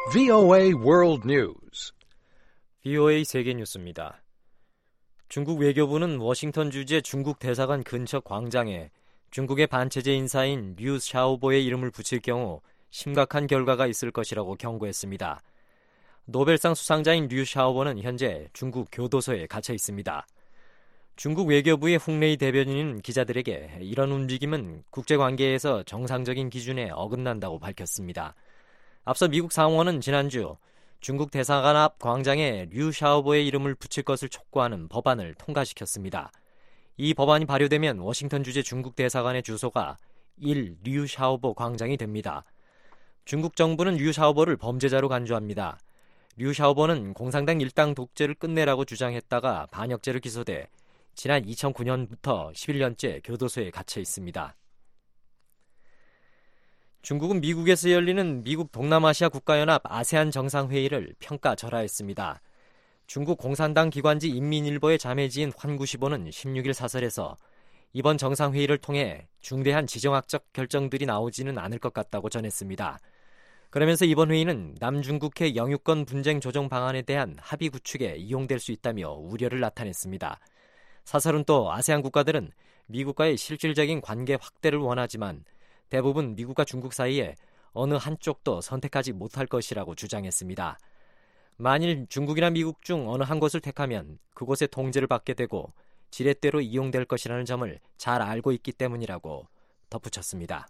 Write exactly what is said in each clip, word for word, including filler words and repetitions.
브이오에이 World News. 브이오에이 세계 뉴스입니다. 중국 외교부는 워싱턴 주재 중국 대사관 근처 광장에 중국의 반체제 인사인 류 샤오보의 이름을 붙일 경우 심각한 결과가 있을 것이라고 경고했습니다. 노벨상 수상자인 류 샤오보는 현재 중국 교도소에 갇혀 있습니다. 중국 외교부의 홍레이 대변인은 기자들에게 이런 움직임은 국제관계에서 정상적인 기준에 어긋난다고 밝혔습니다. 앞서 미국 상원은 지난주 중국 대사관 앞 광장에 류 샤오보의 이름을 붙일 것을 촉구하는 법안을 통과시켰습니다. 이 법안이 발효되면 워싱턴 주재 중국 대사관의 주소가 일 류 샤오보 광장이 됩니다. 중국 정부는 류 샤오보를 범죄자로 간주합니다. 류 샤오보는 공산당 일당 독재를 끝내라고 주장했다가 반역죄로 기소돼 지난 이천구 년부터 십일 년째 교도소에 갇혀 있습니다. 중국은 미국에서 열리는 미국 동남아시아 국가연합 아세안 정상회의를 평가절하했습니다. 중국 공산당 기관지 인민일보의 자매지인 환구시보는 십육 일 사설에서 이번 정상회의를 통해 중대한 지정학적 결정들이 나오지는 않을 것 같다고 전했습니다. 그러면서 이번 회의는 남중국해 영유권 분쟁 조정 방안에 대한 합의 구축에 이용될 수 있다며 우려를 나타냈습니다. 사설은 또 아세안 국가들은 미국과의 실질적인 관계 확대를 원하지만 대부분 미국과 중국 사이에 어느 한쪽도 선택하지 못할 것이라고 주장했습니다. 만일 중국이나 미국 중 어느 한 곳을 택하면 그곳의 통제를 받게 되고 지렛대로 이용될 것이라는 점을 잘 알고 있기 때문이라고 덧붙였습니다.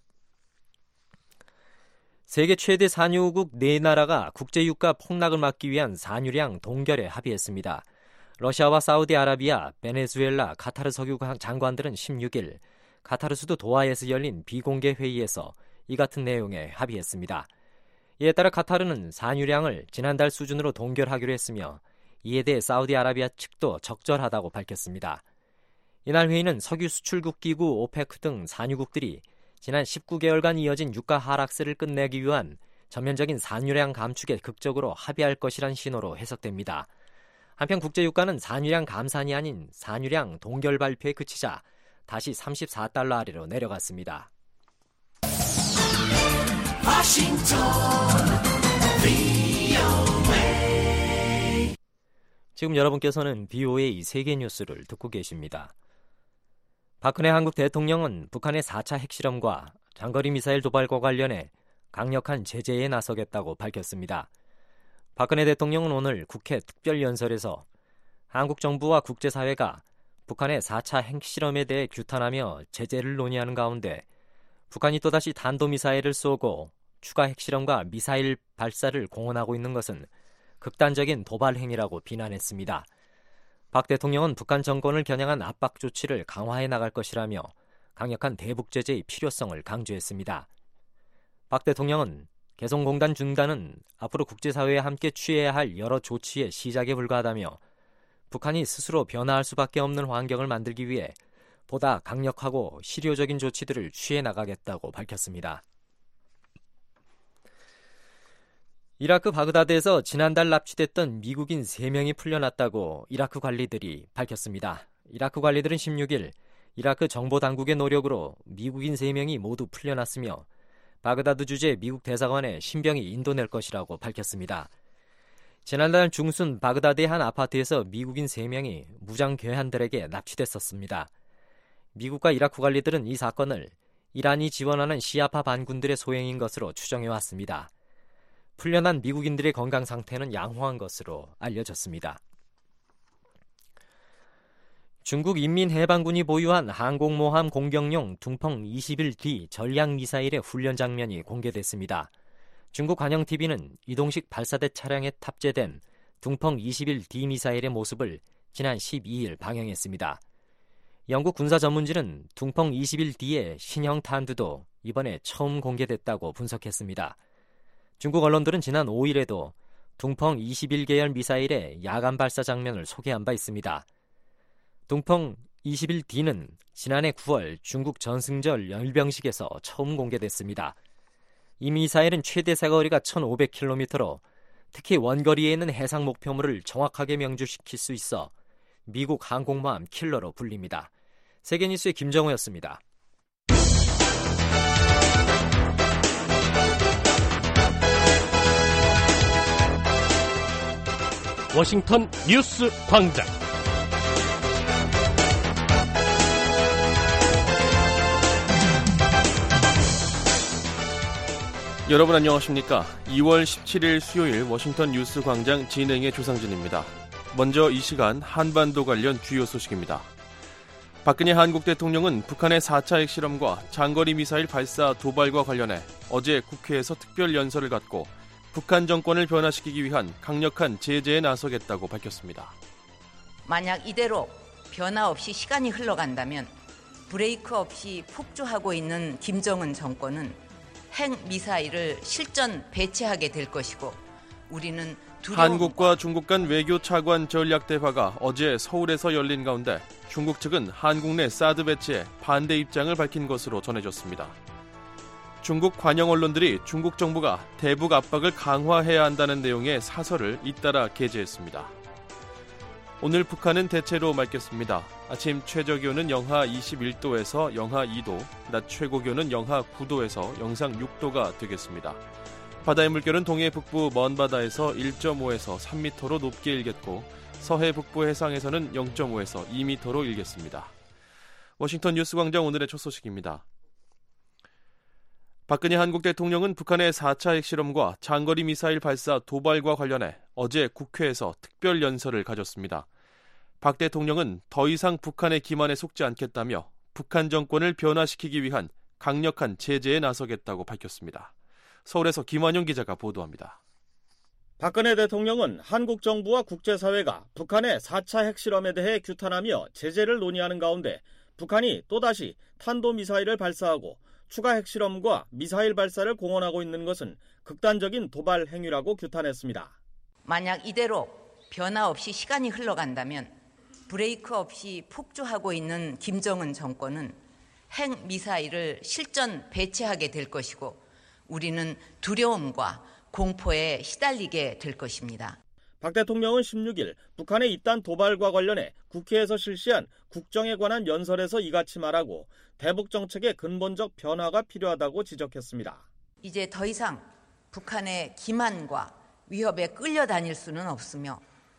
세계 최대 산유국 네 나라가 국제유가 폭락을 막기 위한 산유량 동결에 합의했습니다. 러시아와 사우디아라비아, 베네수엘라, 카타르 석유 장관들은 십육 일 카타르 수도 도하에서 열린 비공개 회의에서 이 같은 내용에 합의했습니다. 이에 따라 카타르는 산유량을 지난달 수준으로 동결하기로 했으며 이에 대해 사우디아라비아 측도 적절하다고 밝혔습니다. 이날 회의는 석유 수출국 기구 오페크 등 산유국들이 지난 십구 개월간 이어진 유가 하락세를 끝내기 위한 전면적인 산유량 감축에 극적으로 합의할 것이란 신호로 해석됩니다. 한편 국제유가는 산유량 감산이 아닌 산유량 동결 발표에 그치자 다시 삼십사 달러 아래로 내려갔습니다. 워싱턴 브이오에이. 지금 여러분께서는 브이오에이 세계 뉴스를 듣고 계십니다. 박근혜 한국 대통령은 북한의 사 차 핵실험과 장거리 미사일 도발과 관련해 강력한 제재에 나서겠다고 밝혔습니다. 박근혜 대통령은 오늘 국회 특별연설에서 한국 정부와 국제사회가 북한의 사 차 핵실험에 대해 규탄하며 제재를 논의하는 가운데 북한이 또다시 탄도미사일을 쏘고 추가 핵실험과 미사일 발사를 공언하고 있는 것은 극단적인 도발 행위라고 비난했습니다. 박 대통령은 북한 정권을 겨냥한 압박 조치를 강화해 나갈 것이라며 강력한 대북 제재의 필요성을 강조했습니다. 박 대통령은 개성공단 중단은 앞으로 국제사회와 함께 취해야 할 여러 조치의 시작에 불과하다며 북한이 스스로 변화할 수밖에 없는 환경을 만들기 위해 보다 강력하고 실효적인 조치들을 취해 나가겠다고 밝혔습니다. 이라크 바그다드에서 지난달 납치됐던 미국인 세 명이 풀려났다고 이라크 관리들이 밝혔습니다. 이라크 관리들은 십육 일 이라크 정보당국의 노력으로 미국인 세 명이 모두 풀려났으며 바그다드 주재 미국 대사관에 신병이 인도낼 것이라고 밝혔습니다. 지난달 중순 바그다드의 한 아파트에서 미국인 세 명이 무장 괴한들에게 납치됐었습니다. 미국과 이라크 관리들은 이 사건을 이란이 지원하는 시아파 반군들의 소행인 것으로 추정해왔습니다. 풀려난 미국인들의 건강 상태는 양호한 것으로 알려졌습니다. 중국 인민해방군이 보유한 항공모함 공격용 둥펑 이십일 디 전략미사일의 훈련 장면이 공개됐습니다. 중국 관영티비는 이동식 발사대 차량에 탑재된 둥펑 이십일 디 미사일의 모습을 지난 십이 일 방영했습니다. 영국 군사 전문지는 둥펑 이십일 디의 신형 탄두도 이번에 처음 공개됐다고 분석했습니다. 중국 언론들은 지난 오 일에도 둥펑 이십일 계열 미사일의 야간 발사 장면을 소개한 바 있습니다. 둥펑 이십일 디는 지난해 구월 중국 전승절 열병식에서 처음 공개됐습니다. 이 미사일은 최대 사거리가 천오백 킬로미터로 특히 원거리에 있는 해상 목표물을 정확하게 명중시킬 수 있어 미국 항공모함 킬러로 불립니다. 세계뉴스의 김정우였습니다. 워싱턴 뉴스 광장. 여러분 안녕하십니까? 이월 십칠일 수요일 워싱턴 뉴스 광장 진행의 조상진입니다. 먼저 이 시간 한반도 관련 주요 소식입니다. 박근혜 한국 대통령은 북한의 사 차 핵실험과 장거리 미사일 발사 도발과 관련해 어제 국회에서 특별 연설을 갖고 북한 정권을 변화시키기 위한 강력한 제재에 나서겠다고 밝혔습니다. 만약 이대로 변화 없이 시간이 흘러간다면 브레이크 없이 폭주하고 있는 김정은 정권은 핵미사일을 실전 배치하게 될 것이고 우리는 한국과 중국 간 외교 차관 전략 대화가 어제 서울에서 열린 가운데 중국 측은 한국 내 사드 배치에 반대 입장을 밝힌 것으로 전해졌습니다. 중국 관영 언론들이 중국 정부가 대북 압박을 강화해야 한다는 내용의 사설을 잇따라 게재했습니다. 오늘 북한은 대체로 맑겠습니다. 아침 최저기온은 영하 이십일 도에서 영하 이 도, 낮 최고기온은 영하 구 도에서 영상 육 도가 되겠습니다. 바다의 물결은 동해 북부 먼바다에서 일 점 오에서 삼 미터로 높게 일겠고 서해 북부 해상에서는 영 점 오에서 이 미터로 일겠습니다. 워싱턴 뉴스광장 오늘의 첫 소식입니다. 박근혜 한국 대통령은 북한의 사 차 핵실험과 장거리 미사일 발사 도발과 관련해 어제 국회에서 특별 연설을 가졌습니다. 박 대통령은 더 이상 북한의 기만에 속지 않겠다며 북한 정권을 변화시키기 위한 강력한 제재에 나서겠다고 밝혔습니다. 서울에서 김환영 기자가 보도합니다. 박근혜 대통령은 한국 정부와 국제사회가 북한의 사 차 핵실험에 대해 규탄하며 제재를 논의하는 가운데 북한이 또다시 탄도미사일을 발사하고 추가 핵실험과 미사일 발사를 공언하고 있는 것은 극단적인 도발 행위라고 규탄했습니다. 만약 이대로 변화 없이 시간이 흘러간다면 브레이크 없이 폭주하고 있는 김정은 정권은 핵미사일을 실전 배치하게 될 것이고 우리는 두려움과 공포에 시달리게 될 것입니다. 박 대통령은 십육일 북한의 이딴 도발과 관련해 국회에서 실시한 국정에 관한 연설에서 이같이 말하고 대북 정책의 근본적 변화가 필요하다고 지적했습니다. 이제 더 이상 북한의 기만과 위협에 끌려다닐 수는 없으며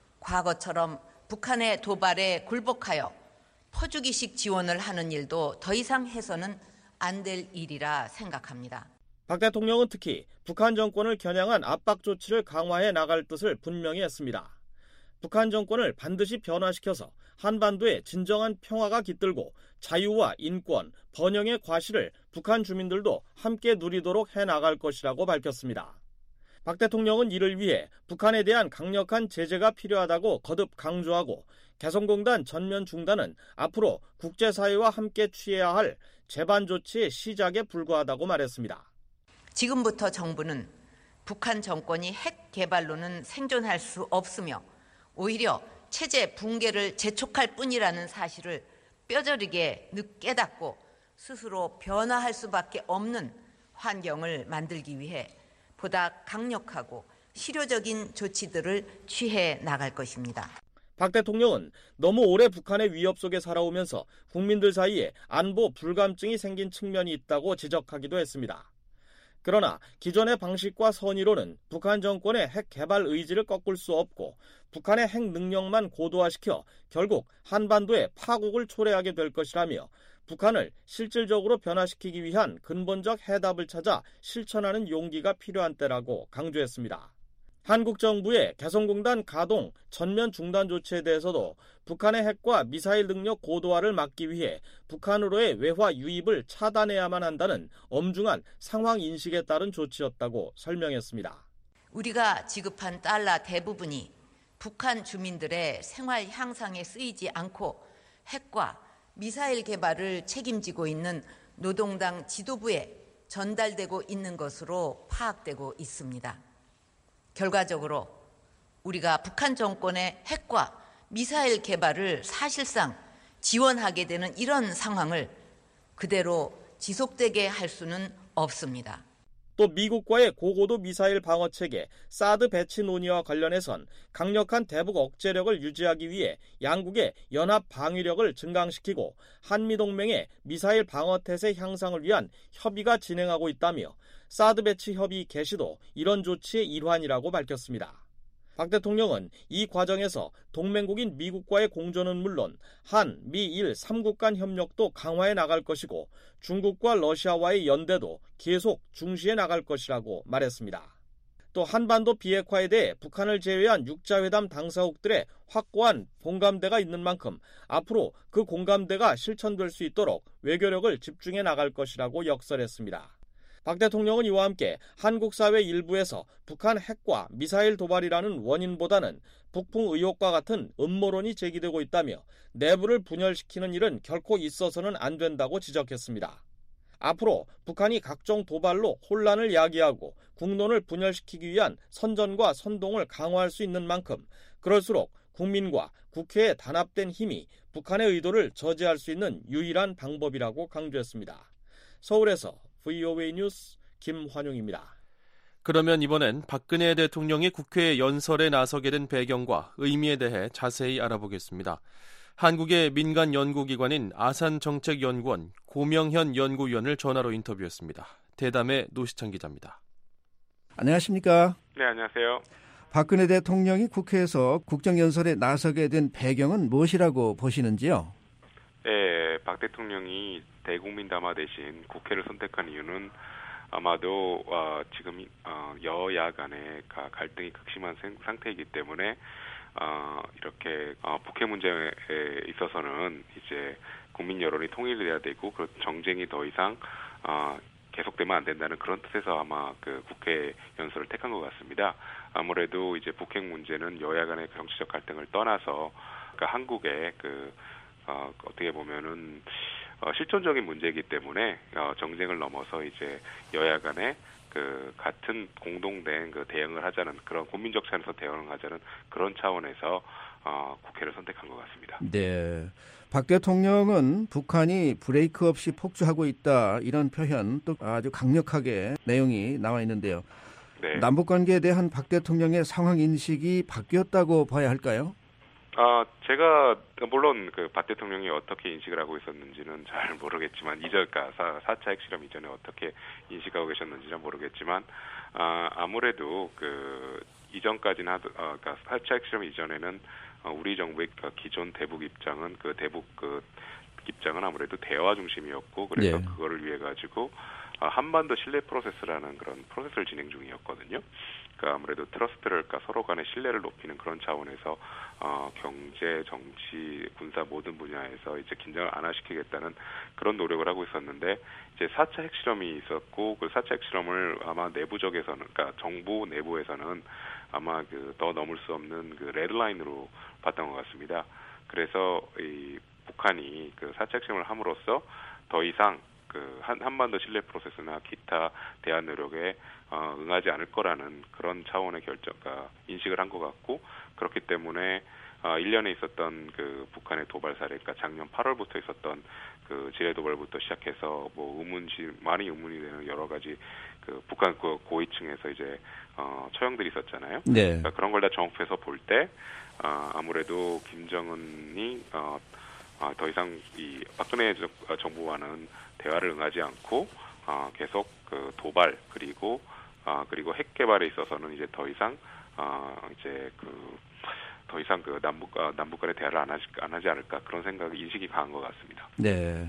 과거처럼 북한의 도발에 굴복하여 퍼주기식 지원을 하는 일도 더 이상 해서는 안 될 일이라 생각합니다. 박 대통령은 특히 북한 정권을 겨냥한 압박 조치를 강화해 나갈 뜻을 분명히 했습니다. 북한 정권을 반드시 변화시켜서 한반도에 진정한 평화가 깃들고 자유와 인권, 번영의 과실을 북한 주민들도 함께 누리도록 해나갈 것이라고 밝혔습니다. 박 대통령은 이를 위해 북한에 대한 강력한 제재가 필요하다고 거듭 강조하고 개성공단 전면 중단은 앞으로 국제사회와 함께 취해야 할 재반 조치의 시작에 불과하다고 말했습니다. 지금부터 정부는 북한 정권이 핵 개발로는 생존할 수 없으며 오히려 체제 붕괴를 재촉할 뿐이라는 사실을 뼈저리게 깨닫고 스스로 변화할 수밖에 없는 환경을 만들기 위해 보다 강력하고 실효적인 조치들을 취해 나갈 것입니다. 박 대통령은 너무 오래 북한의 위협 속에 살아오면서 국민들 사이에 안보 불감증이 생긴 측면이 있다고 지적하기도 했습니다. 그러나 기존의 방식과 선의로는 북한 정권의 핵 개발 의지를 꺾을 수 없고 북한의 핵 능력만 고도화시켜 결국 한반도에 파국을 초래하게 될 것이라며 북한을 실질적으로 변화시키기 위한 근본적 해답을 찾아 실천하는 용기가 필요한 때라고 강조했습니다. 한국 정부의 개성공단 가동 전면 중단 조치에 대해서도 북한의 핵과 미사일 능력 고도화를 막기 위해 북한으로의 외화 유입을 차단해야만 한다는 엄중한 상황 인식에 따른 조치였다고 설명했습니다. 우리가 지급한 달러 대부분이 북한 주민들의 생활 향상에 쓰이지 않고 핵과 미사일 개발을 책임지고 있는 노동당 지도부에 전달되고 있는 것으로 파악되고 있습니다. 결과적으로 우리가 북한 정권의 핵과 미사일 개발을 사실상 지원하게 되는 이런 상황을 그대로 지속되게 할 수는 없습니다. 또 미국과의 고고도 미사일 방어체계 사드 배치 논의와 관련해선 강력한 대북 억제력을 유지하기 위해 양국의 연합 방위력을 증강시키고 한미동맹의 미사일 방어 태세 향상을 위한 협의가 진행하고 있다며 사드 배치 협의 개시도 이런 조치의 일환이라고 밝혔습니다. 박 대통령은 이 과정에서 동맹국인 미국과의 공조는 물론 한, 미, 일 삼 국 간 협력도 강화해 나갈 것이고 중국과 러시아와의 연대도 계속 중시해 나갈 것이라고 말했습니다. 또 한반도 비핵화에 대해 북한을 제외한 육자회담 당사국들의 확고한 공감대가 있는 만큼 앞으로 그 공감대가 실천될 수 있도록 외교력을 집중해 나갈 것이라고 역설했습니다. 박 대통령은 이와 함께 한국 사회 일부에서 북한 핵과 미사일 도발이라는 원인보다는 북풍 의혹과 같은 음모론이 제기되고 있다며 내부를 분열시키는 일은 결코 있어서는 안 된다고 지적했습니다. 앞으로 북한이 각종 도발로 혼란을 야기하고 국론을 분열시키기 위한 선전과 선동을 강화할 수 있는 만큼 그럴수록 국민과 국회의 단합된 힘이 북한의 의도를 저지할 수 있는 유일한 방법이라고 강조했습니다. 서울에서 브이오에이 뉴스 김환용입니다. 그러면 이번엔 박근혜 대통령이 국회 연설에 나서게 된 배경과 의미에 대해 자세히 알아보겠습니다. 한국의 민간 연구기관인 아산정책연구원 고명현 연구위원을 전화로 인터뷰했습니다. 대담의 노시창 기자입니다. 안녕하십니까? 네, 안녕하세요. 박근혜 대통령이 국회에서 국정연설에 나서게 된 배경은 무엇이라고 보시는지요? 네, 박 대통령이 대국민 담화 대신 국회를 선택한 이유는 아마도 어, 지금 어, 여야 간의 갈등이 극심한 상태이기 때문에 어, 이렇게 어, 북핵 문제에 있어서는 이제 국민 여론이 통일돼야 되고 그 정쟁이 더 이상 어, 계속되면 안 된다는 그런 뜻에서 아마 그 국회 연설을 택한 것 같습니다. 아무래도 이제 북핵 문제는 여야 간의 정치적 갈등을 떠나서 그러니까 한국의 그 어, 어떻게 보면은 어, 실존적인 문제이기 때문에 어, 정쟁을 넘어서 이제 여야 간의 그 같은 공동된 그 대응을 하자는 그런 국민적 차원에서 대응을 하자는 그런 차원에서 어, 국회를 선택한 것 같습니다. 네, 박 대통령은 북한이 브레이크 없이 폭주하고 있다 이런 표현 또 아주 강력하게 내용이 나와 있는데요. 네. 남북 관계에 대한 박 대통령의 상황 인식이 바뀌었다고 봐야 할까요? 아, 제가 물론 그 박 대통령이 어떻게 인식을 하고 있었는지는 잘 모르겠지만 이전 그러니까 사 차 핵실험 이전에 어떻게 인식하고 계셨는지는 모르겠지만 아, 아무래도 그 이전까지는 하도 어, 그러니까 사 차 핵실험 이전에는 어, 우리 정부의 그 기존 대북 입장은 그 대북 그 입장은 아무래도 대화 중심이었고 그래서 네. 그거를 위해 가지고 어, 한반도 신뢰 프로세스라는 그런 프로세스를 진행 중이었거든요. 그러니까 아무래도 트러스트를 그러니까 서로 간의 신뢰를 높이는 그런 차원에서 어, 경제, 정치, 군사 모든 분야에서 이제 긴장을 완화시키겠다는 그런 노력을 하고 있었는데 이제 사 차 핵실험이 있었고 그 사 차 핵실험을 아마 내부적에서는 그러니까 정부 내부에서는 아마 그 더 넘을 수 없는 그 레드라인으로 봤던 것 같습니다. 그래서 이 북한이 그 사 차 핵실험을 함으로써 더 이상 그 한, 한반도 신뢰 프로세스나 기타 대화 노력에 어, 응하지 않을 거라는 그런 차원의 결정과 인식을 한 것 같고 그렇기 때문에 어, 일 년에 있었던 그 북한의 도발 사례, 그러니까 작년 팔월부터 있었던 그 지뢰 도발부터 시작해서 뭐 의문지 많이 의문이 되는 여러 가지 그 북한 그 고위층에서 이제 어, 처형들이 있었잖아요. 네. 그러니까 그런 걸 다 정립해서 볼 때 어, 아무래도 김정은이 어, 어, 더 이상 이 박근혜 정부와는 대화를 응하지 않고 어, 계속 그 도발 그리고 어, 그리고 핵 개발에 있어서는 이제 더 이상 어, 이제 그 더 이상 그 남북 어, 남북 간의 대화를 안 하지 안 하지 않을까 그런 생각이 인식이 강한 것 같습니다. 네,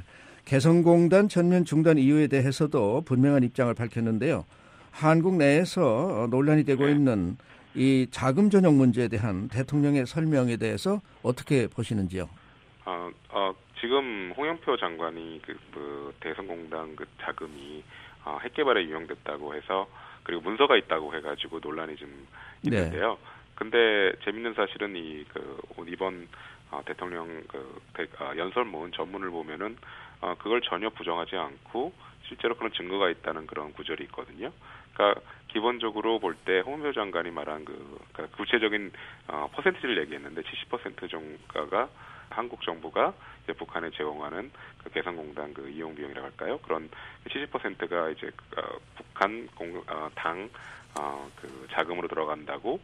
개성공단 전면 중단 이유에 대해서도 분명한 입장을 밝혔는데요. 한국 내에서 논란이 되고 네. 있는 이 자금 전용 문제에 대한 대통령의 설명에 대해서 어떻게 보시는지요? 어, 어, 지금 홍영표 장관이 그, 그 대성공단 그 자금이 어, 핵 개발에 유용됐다고 해서 그리고 문서가 있다고 해가지고 논란이 좀 있는데요. 네. 근데 재밌는 사실은 이 그 이번 어, 대통령 그 대, 어, 연설문 전문을 보면은 어, 그걸 전혀 부정하지 않고 실제로 그런 증거가 있다는 그런 구절이 있거든요. 그러니까 기본적으로 볼 때 홍영표 장관이 말한 그 그러니까 구체적인 어, 퍼센티지를 얘기했는데 칠십 퍼센트 정도가 한국 정부가 이제 북한에 제공하는 그 개성공단 그 이용 비용이라고 할까요? 그런 칠십 퍼센트가 이제 어, 북한 공, 어, 당 어, 그 자금으로 들어간다고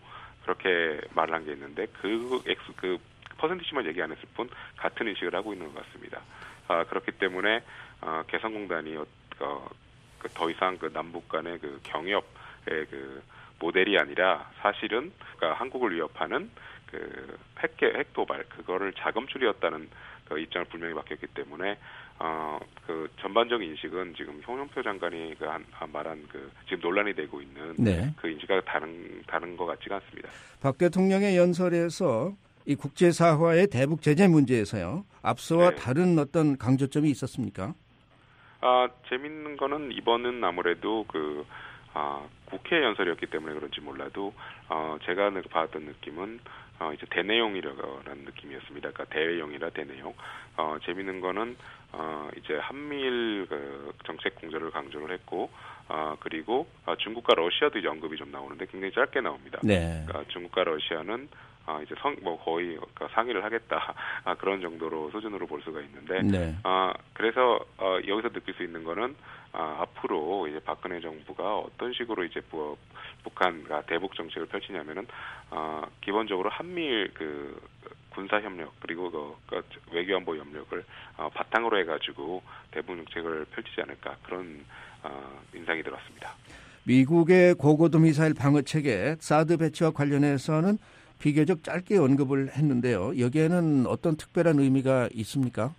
그렇게 말을 한 게 있는데 그 엑스 그 퍼센티지만 얘기 안 했을 뿐 같은 인식을 하고 있는 것 같습니다. 아, 그렇기 때문에 어, 개성공단이 어, 그 더 이상 그 남북 간의 그 경협의 그 모델이 아니라 사실은 그러니까 한국을 위협하는 그 핵, 핵 도발 그거를 자금줄이었다는 그 입장을 분명히 밝혔기 때문에 어, 그 전반적인 인식은 지금 홍영표 장관이 그 한, 한 말한 그 지금 논란이 되고 있는 네. 그 인식과 다른 다른 것 같지가 않습니다. 박 대통령의 연설에서 이 국제사화의 대북 제재 문제에서요. 앞서와 네. 다른 어떤 강조점이 있었습니까? 아 재밌는 거는 이번은 아무래도 그 아, 국회 연설이었기 때문에 그런지 몰라도 어, 제가 받았던 느낌은 어, 이제 대내용이라는 느낌이었습니다. 그러니까 대외용이라 대내용. 어, 재밌는 거는 어, 이제 한미일 그 정책 공조를 강조를 했고, 어, 그리고 어, 중국과 러시아도 이제 언급이 좀 나오는데 굉장히 짧게 나옵니다. 네. 그러니까 중국과 러시아는 아, 이제 성, 뭐 거의 그러니까 상의를 하겠다 아, 그런 정도로 수준으로 볼 수가 있는데, 네. 아, 그래서 어, 여기서 느낄 수 있는 거는 아, 앞으로 이제 박근혜 정부가 어떤 식으로 이제 부, 북한과 대북 정책을 펼치냐면은 아, 기본적으로 한미일 그 군사 협력 그리고 그, 그 외교안보 협력을 어, 바탕으로 해가지고 대북 정책을 펼치지 않을까 그런 어, 인상이 들었습니다. 미국의 고고도 미사일 방어 체계 사드 배치와 관련해서는 비교적 짧게 언급을 했는데요. 여기에는 어떤 특별한 의미가 있습니까?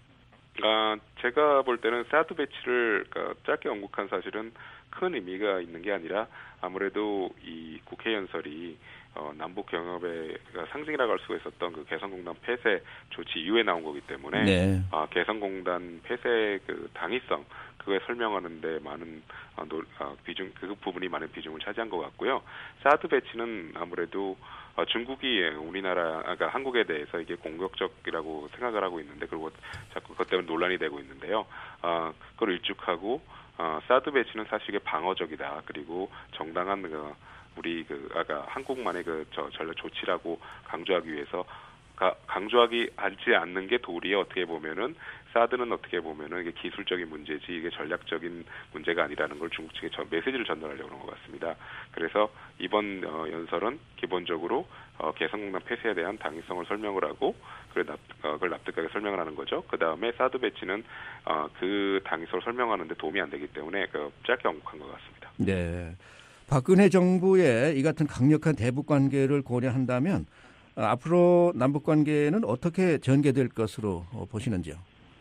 아, 제가 볼 때는 사드 배치를 그러니까 짧게 언급한 사실은 큰 의미가 있는 게 아니라 아무래도 이 국회 연설이 어, 남북 경협의 상징이라고 할 수가 있었던 그 개성공단 폐쇄 조치 이후에 나온 거기 때문에 네. 아, 개성공단 폐쇄 그 당위성 그거에 설명하는데 많은 어, 노, 어, 비중 그 부분이 많은 비중을 차지한 것 같고요. 사드 배치는 아무래도 어, 중국이 우리나라, 그러니까 한국에 대해서 이게 공격적이라고 생각을 하고 있는데, 그리고 자꾸 그것 때문에 논란이 되고 있는데요. 어, 그걸 일축하고, 어, 사드 배치는 사실 이게 방어적이다. 그리고 정당한 그, 우리 그, 아까 한국만의 그, 저, 전략 조치라고 강조하기 위해서, 가, 강조하기 하지 않는 게 도리에 어떻게 보면은, 사드는 어떻게 보면은 이게 기술적인 문제지 이게 전략적인 문제가 아니라는 걸 중국 측에 전, 메시지를 전달하려고 하는 것 같습니다. 그래서 이번 어, 연설은 기본적으로 어, 개성공단 폐쇄에 대한 당위성을 설명을 하고 그걸, 납, 어, 그걸 납득하게 설명을 하는 거죠. 그 다음에 사드 배치는 어, 그 당위성을 설명하는데 도움이 안 되기 때문에 그 짧게 언급한 것 같습니다. 네, 박근혜 정부의 이 같은 강력한 대북 관계를 고려한다면 어, 앞으로 남북 관계는 어떻게 전개될 것으로 어, 보시는지요?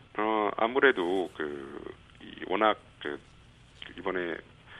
어, 아무래도 그 이, 워낙 그 이번에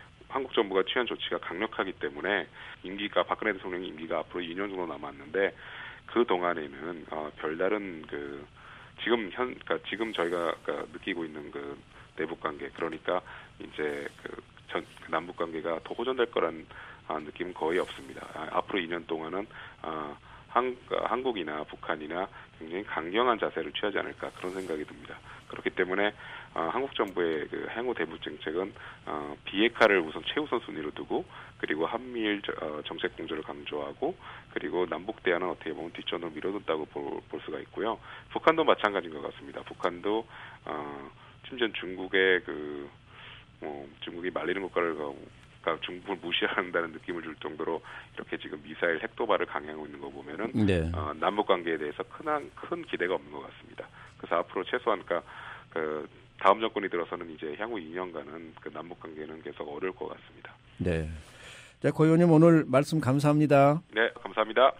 한국 정부가 취한 조치가 강력하기 때문에 임기가 박근혜 대통령 임기가 앞으로 이 년 정도 남았는데 그 동안에는 어, 별다른 그 지금 현 그러니까 지금 저희가 그러니까 느끼고 있는 그 대북 관계 그러니까 이제 그 전, 남북 관계가 더 호전될 거란 아, 느낌은 거의 없습니다. 아, 앞으로 이 년 동안은 아, 한, 한국이나 북한이나 굉장히 강경한 자세를 취하지 않을까 그런 생각이 듭니다. 그렇기 때문에 어, 한국 정부의 그 향후 대북 정책은 어, 비핵화를 우선 최우선 순위로 두고 그리고 한미일 저, 어, 정책 공조를 강조하고 그리고 남북 대화는 어떻게 보면 뒷전으로 밀어둔다고 볼, 볼 수가 있고요. 북한도 마찬가지인 것 같습니다. 북한도 어, 심지어 중국의 그 뭐, 중국이 말리는 국가를 그러니까 중국을 무시한다는 느낌을 줄 정도로 이렇게 지금 미사일 핵 도발을 강행하고 있는 거 보면은 네. 어, 남북 관계에 대해서 큰, 큰 기대가 없는 것 같습니다. 그래서 앞으로 최소한 그러니까 그 다음 정권이 들어서는 이제 향후 이 년간은 그 남북 관계는 계속 어려울 것 같습니다. 네. 자, 고 의원님 오늘 말씀 감사합니다. 네, 감사합니다.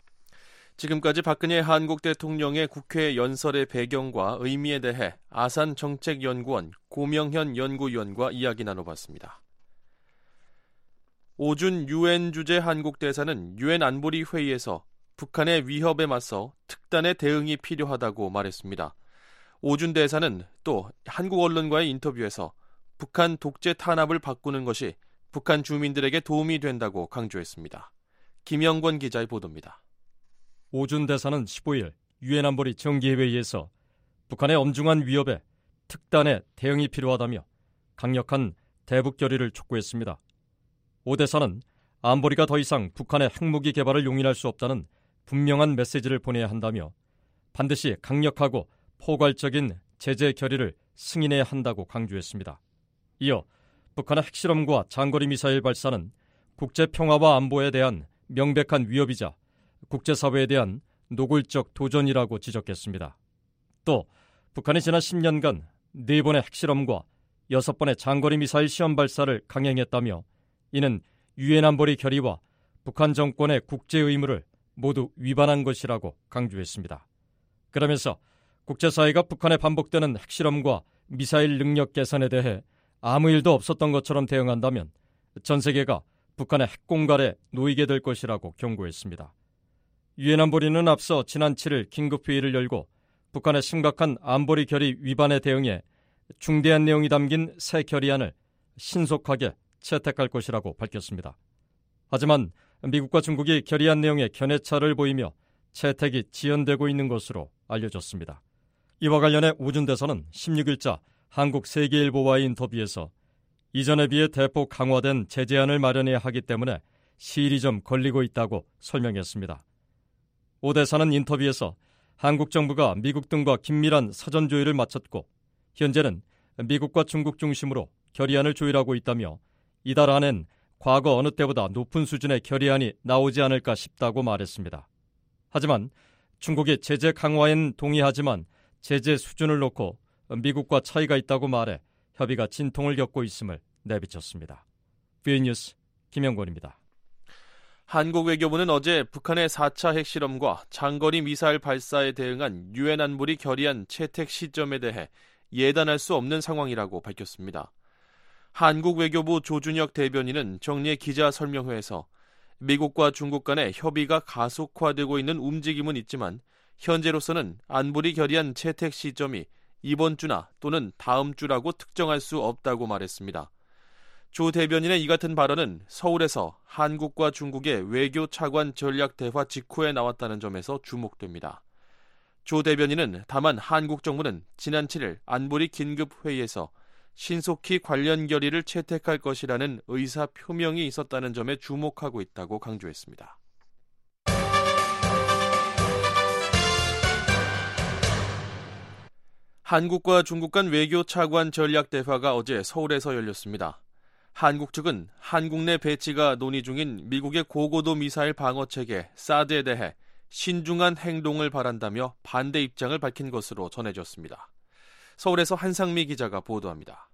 지금까지 박근혜 한국 대통령의 국회 연설의 배경과 의미에 대해 아산정책연구원 고명현 연구위원과 이야기 나눠봤습니다. 오준 유엔 주재 한국 대사는 유엔 안보리 회의에서 북한의 위협에 맞서 특단의 대응이 필요하다고 말했습니다. 오준 대사는 또 한국 언론과의 인터뷰에서 북한 독재 탄압을 바꾸는 것이 북한 주민들에게 도움이 된다고 강조했습니다. 김영권 기자의 보도입니다. 오준 대사는 십오일 유엔 안보리 정기회의에서 북한의 엄중한 위협에 특단의 대응이 필요하다며 강력한 대북 결의를 촉구했습니다. 오 대사는 안보리가 더 이상 북한의 핵무기 개발을 용인할 수 없다는 분명한 메시지를 보내야 한다며 반드시 강력하고 포괄적인 제재 결의를 승인해야 한다고 강조했습니다. 이어 북한의 핵실험과 장거리 미사일 발사는 국제평화와 안보에 대한 명백한 위협이자 국제사회에 대한 노골적 도전이라고 지적했습니다. 또 북한이 지난 십 년간 네 번의 핵실험과 여섯 번의 장거리 미사일 시험 발사를 강행했다며 이는 유엔 안보리 결의와 북한 정권의 국제 의무를 모두 위반한 것이라고 강조했습니다. 그러면서 국제사회가 북한에 반복되는 핵실험과 미사일 능력 개선에 대해 아무 일도 없었던 것처럼 대응한다면 전 세계가 북한의 핵공갈에 놓이게 될 것이라고 경고했습니다. 유엔 안보리는 앞서 지난 칠일 긴급회의를 열고 북한의 심각한 안보리 결의 위반에 대응해 중대한 내용이 담긴 새 결의안을 신속하게 채택할 것이라고 밝혔습니다. 하지만 미국과 중국이 결의안 내용에 견해차를 보이며 채택이 지연되고 있는 것으로 알려졌습니다. 이와 관련해 오준 대사는 십육일자 한국세계일보와의 인터뷰에서 이전에 비해 대폭 강화된 제재안을 마련해야 하기 때문에 시일이 좀 걸리고 있다고 설명했습니다. 오 대사는 인터뷰에서 한국 정부가 미국 등과 긴밀한 사전 조율을 마쳤고 현재는 미국과 중국 중심으로 결의안을 조율하고 있다며 이달 안엔 과거 어느 때보다 높은 수준의 결의안이 나오지 않을까 싶다고 말했습니다. 하지만 중국이 제재 강화엔 동의하지만 제재 수준을 놓고 미국과 차이가 있다고 말해 협의가 진통을 겪고 있음을 내비쳤습니다. 비오이 뉴스 김영권입니다. 한국 외교부는 어제 북한의 사 차 핵실험과 장거리 미사일 발사에 대응한 유엔 안보리 결의안 채택 시점에 대해 예단할 수 없는 상황이라고 밝혔습니다. 한국 외교부 조준혁 대변인은 정례 기자 설명회에서 미국과 중국 간의 협의가 가속화되고 있는 움직임은 있지만 현재로서는 안보리 결의안 채택 시점이 이번 주나 또는 다음 주라고 특정할 수 없다고 말했습니다. 조 대변인의 이 같은 발언은 서울에서 한국과 중국의 외교 차관 전략 대화 직후에 나왔다는 점에서 주목됩니다. 조 대변인은 다만 한국 정부는 지난 칠일 안보리 긴급회의에서 신속히 관련 결의를 채택할 것이라는 의사 표명이 있었다는 점에 주목하고 있다고 강조했습니다. 한국과 중국 간 외교 차관 전략 대화가 어제 서울에서 열렸습니다. 한국 측은 한국 내 배치가 논의 중인 미국의 고고도 미사일 방어 체계 사드에 대해 신중한 행동을 바란다며 반대 입장을 밝힌 것으로 전해졌습니다. 서울에서 한상미 기자가 보도합니다.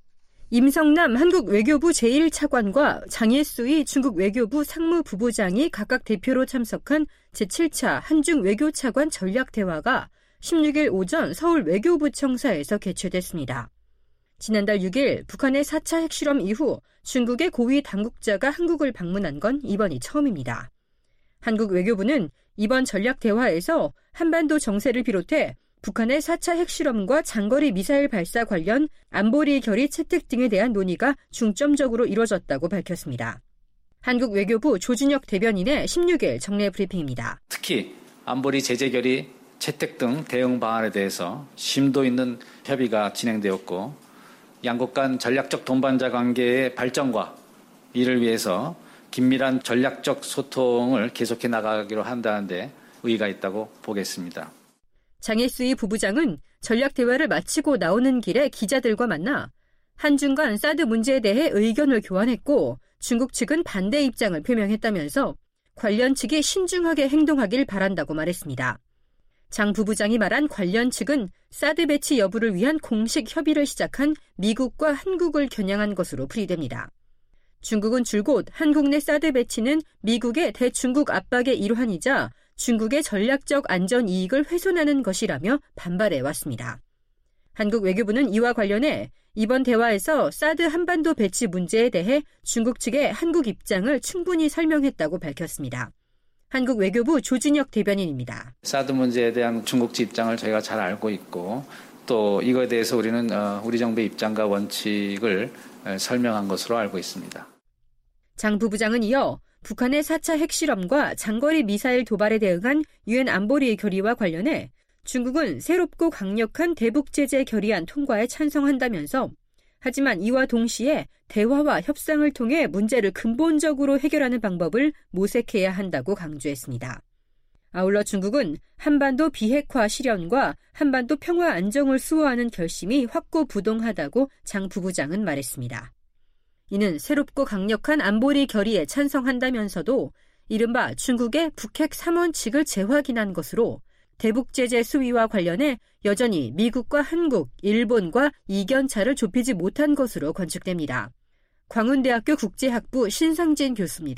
임성남 한국 외교부 제일 차관과 장예수의 중국 외교부 상무부부장이 각각 대표로 참석한 제칠 차 한중 외교 차관 전략 대화가 십육일 오전 서울 외교부청사에서 개최됐습니다. 지난달 육일 북한의 사 차 핵실험 이후 중국의 고위 당국자가 한국을 방문한 건 이번이 처음입니다. 한국 외교부는 이번 전략 대화에서 한반도 정세를 비롯해 북한의 사 차 핵실험과 장거리 미사일 발사 관련 안보리 결의 채택 등에 대한 논의가 중점적으로 이뤄졌다고 밝혔습니다. 한국 외교부 조준혁 대변인의 십육일 정례 브리핑입니다. 특히 안보리 제재 결의 채택 등 대응 방안에 대해서 심도 있는 협의가 진행되었고 양국 간 전략적 동반자 관계의 발전과 이를 위해서 긴밀한 전략적 소통을 계속해 나가기로 한다는 데 의의가 있다고 보겠습니다. 장예수의 부부장은 전략 대화를 마치고 나오는 길에 기자들과 만나 한중 간 사드 문제에 대해 의견을 교환했고 중국 측은 반대 입장을 표명했다면서 관련 측이 신중하게 행동하길 바란다고 말했습니다. 장 부부장이 말한 관련 측은 사드 배치 여부를 위한 공식 협의를 시작한 미국과 한국을 겨냥한 것으로 풀이됩니다. 중국은 줄곧 한국 내 사드 배치는 미국의 대중국 압박의 일환이자 중국의 전략적 안전 이익을 훼손하는 것이라며 반발해왔습니다. 한국 외교부는 이와 관련해 이번 대화에서 사드 한반도 배치 문제에 대해 중국 측의 한국 입장을 충분히 설명했다고 밝혔습니다. 한국 외교부 조준혁 대변인입니다. 사드 문제에 대한 중국 측 입장을 저희가 잘 알고 있고 또 이거에 대해서 우리는 우리 정부의 입장과 원칙을 설명한 것으로 알고 있습니다. 장 부부장은 이어 북한의 사 차 핵실험과 장거리 미사일 도발에 대응한 유엔 안보리 결의와 관련해 중국은 새롭고 강력한 대북 제재 결의안 통과에 찬성한다면서 하지만 이와 동시에 대화와 협상을 통해 문제를 근본적으로 해결하는 방법을 모색해야 한다고 강조했습니다. 아울러 중국은 한반도 비핵화 실현과 한반도 평화 안정을 수호하는 결심이 확고부동하다고 장 부부장은 말했습니다. 이는 새롭고 강력한 안보리 결의에 찬성한다면서도 이른바 중국의 북핵 삼 원칙을 재확인한 것으로 대북 제재 수위와 관련해 여전히 미국과 한국, 일본과 이견차를 좁히지 못한 것으로 관측됩니다. 광운대학교 국제학부 신상진 교수입니다.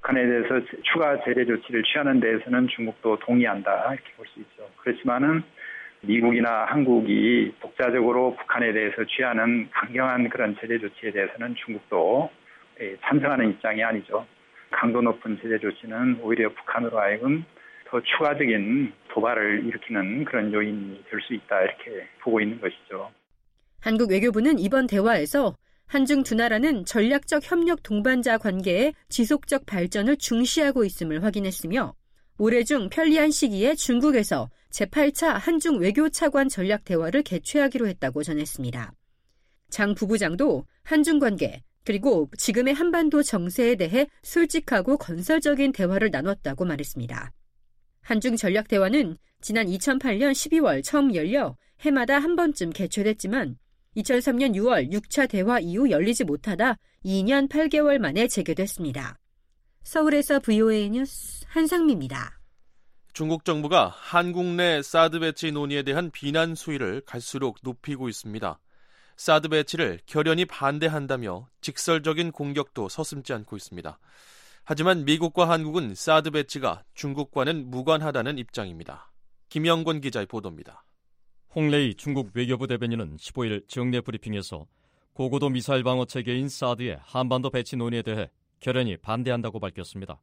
북한에 대해서 추가 제재 조치를 취하는 데에서는 중국도 동의한다 이렇게 볼 수 있죠. 그렇지만은 미국이나 한국이 독자적으로 북한에 대해서 취하는 강경한 그런 제재 조치에 대해서는 중국도 찬성하는 입장이 아니죠. 강도 높은 제재 조치는 오히려 북한으로 하여금 더 추가적인 도발을 일으키는 그런 요인이 될 수 있다 이렇게 보고 있는 것이죠. 한국 외교부는 이번 대화에서 한중 두 나라는 전략적 협력 동반자 관계의 지속적 발전을 중시하고 있음을 확인했으며 올해 중 편리한 시기에 중국에서 제팔 차 한중 외교차관 전략 대화를 개최하기로 했다고 전했습니다. 장 부부장도 한중 관계 그리고 지금의 한반도 정세에 대해 솔직하고 건설적인 대화를 나눴다고 말했습니다. 한중 전략 대화는 지난 이천팔 년 십이월 처음 열려 해마다 한 번쯤 개최됐지만 이천삼 년 유월 육 차 대화 이후 열리지 못하다 이 년 팔 개월 만에 재개됐습니다. 서울에서 브이오에이 뉴스 한상미입니다. 중국 정부가 한국 내 사드 배치 논의에 대한 비난 수위를 갈수록 높이고 있습니다. 사드 배치를 결연히 반대한다며 직설적인 공격도 서슴지 않고 있습니다. 하지만 미국과 한국은 사드 배치가 중국과는 무관하다는 입장입니다. 김영권 기자의 보도입니다. 홍레이 중국 외교부 대변인은 십오 일 정례 브리핑에서 고고도 미사일 방어 체계인 사드의 한반도 배치 논의에 대해 결연히 반대한다고 밝혔습니다.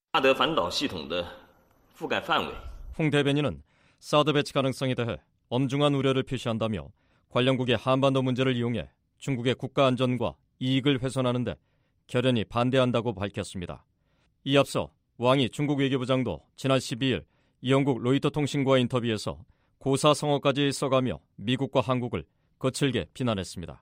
홍 대변인은 사드 배치 가능성에 대해 엄중한 우려를 표시한다며 관련국의 한반도 문제를 이용해 중국의 국가 안전과 이익을 훼손하는 데 결연히 반대한다고 밝혔습니다. 이 앞서 왕이 중국 외교부장도 지난 십이 일 영국 로이터 통신과의 인터뷰에서 고사성어까지 써가며 미국과 한국을 거칠게 비난했습니다.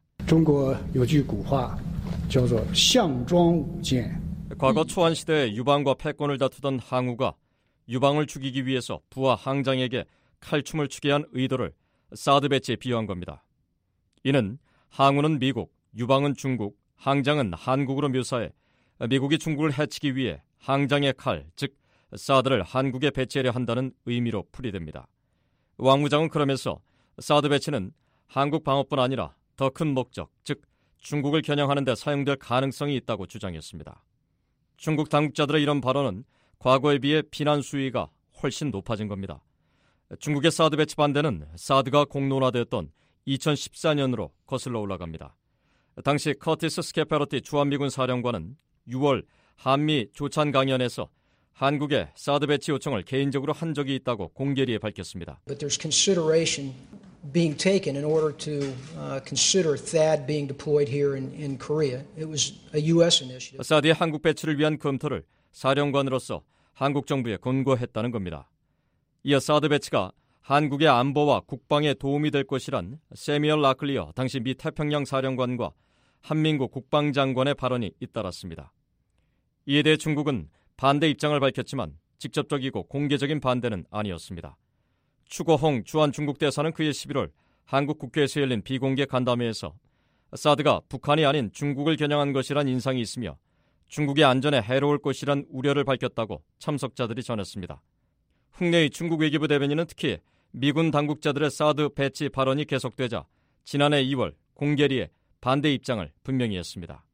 과거 초안시대에 유방과 패권을 다투던 항우가 유방을 죽이기 위해서 부하 항장에게 칼춤을 추게 한 의도를 사드 배치에 비유한 겁니다. 이는 항우는 미국, 유방은 중국, 항장은 한국으로 묘사해 미국이 중국을 해치기 위해 항장의 칼, 즉 사드를 한국에 배치하려 한다는 의미로 풀이됩니다. 왕 부장은 그러면서 사드 배치는 한국 방어뿐 아니라 더 큰 목적, 즉 중국을 겨냥하는 데 사용될 가능성이 있다고 주장했습니다. 중국 당국자들의 이런 발언은 과거에 비해 비난 수위가 훨씬 높아진 겁니다. 중국의 사드 배치 반대는 사드가 공론화되었던 이천십사 년으로 거슬러 올라갑니다. 당시 커티스 스케파로티 주한미군 사령관은 유월 한미 조찬 강연에서 한국의 사드 배치 요청을 개인적으로 한 적이 있다고 공개리에 밝혔습니다. But there's consideration being taken in order to uh, consider T H A D being deployed here in, in Korea. It was a U S initiative. 사드의 한국 배치를 위한 검토를 사령관으로서 한국 정부에 권고했다는 겁니다. 이어 사드 배치가 한국의 안보와 국방에 도움이 될 것이란 세미얼 라클리어 당시 미 태평양 사령관과 한민구 국방장관의 발언이 잇따랐습니다. 이에 대해 중국은 반대 입장을 밝혔지만 직접적이고 공개적인 반대는 아니었습니다. 추거홍 주한 중국 대사는 그해 십일월 한국 국회에서 열린 비공개 간담회에서 사드가 북한이 아닌 중국을 겨냥한 것이란 인상이 있으며 중국의 안전에 해로울 것이란 우려를 밝혔다고 참석자들이 전했습니다. 홍레이 중국 외교부 대변인은 특히 미군 당국자들의 사드 배치 발언이 계속되자 지난해 이월 공개리에 반대 입장을 분명히 했습니다.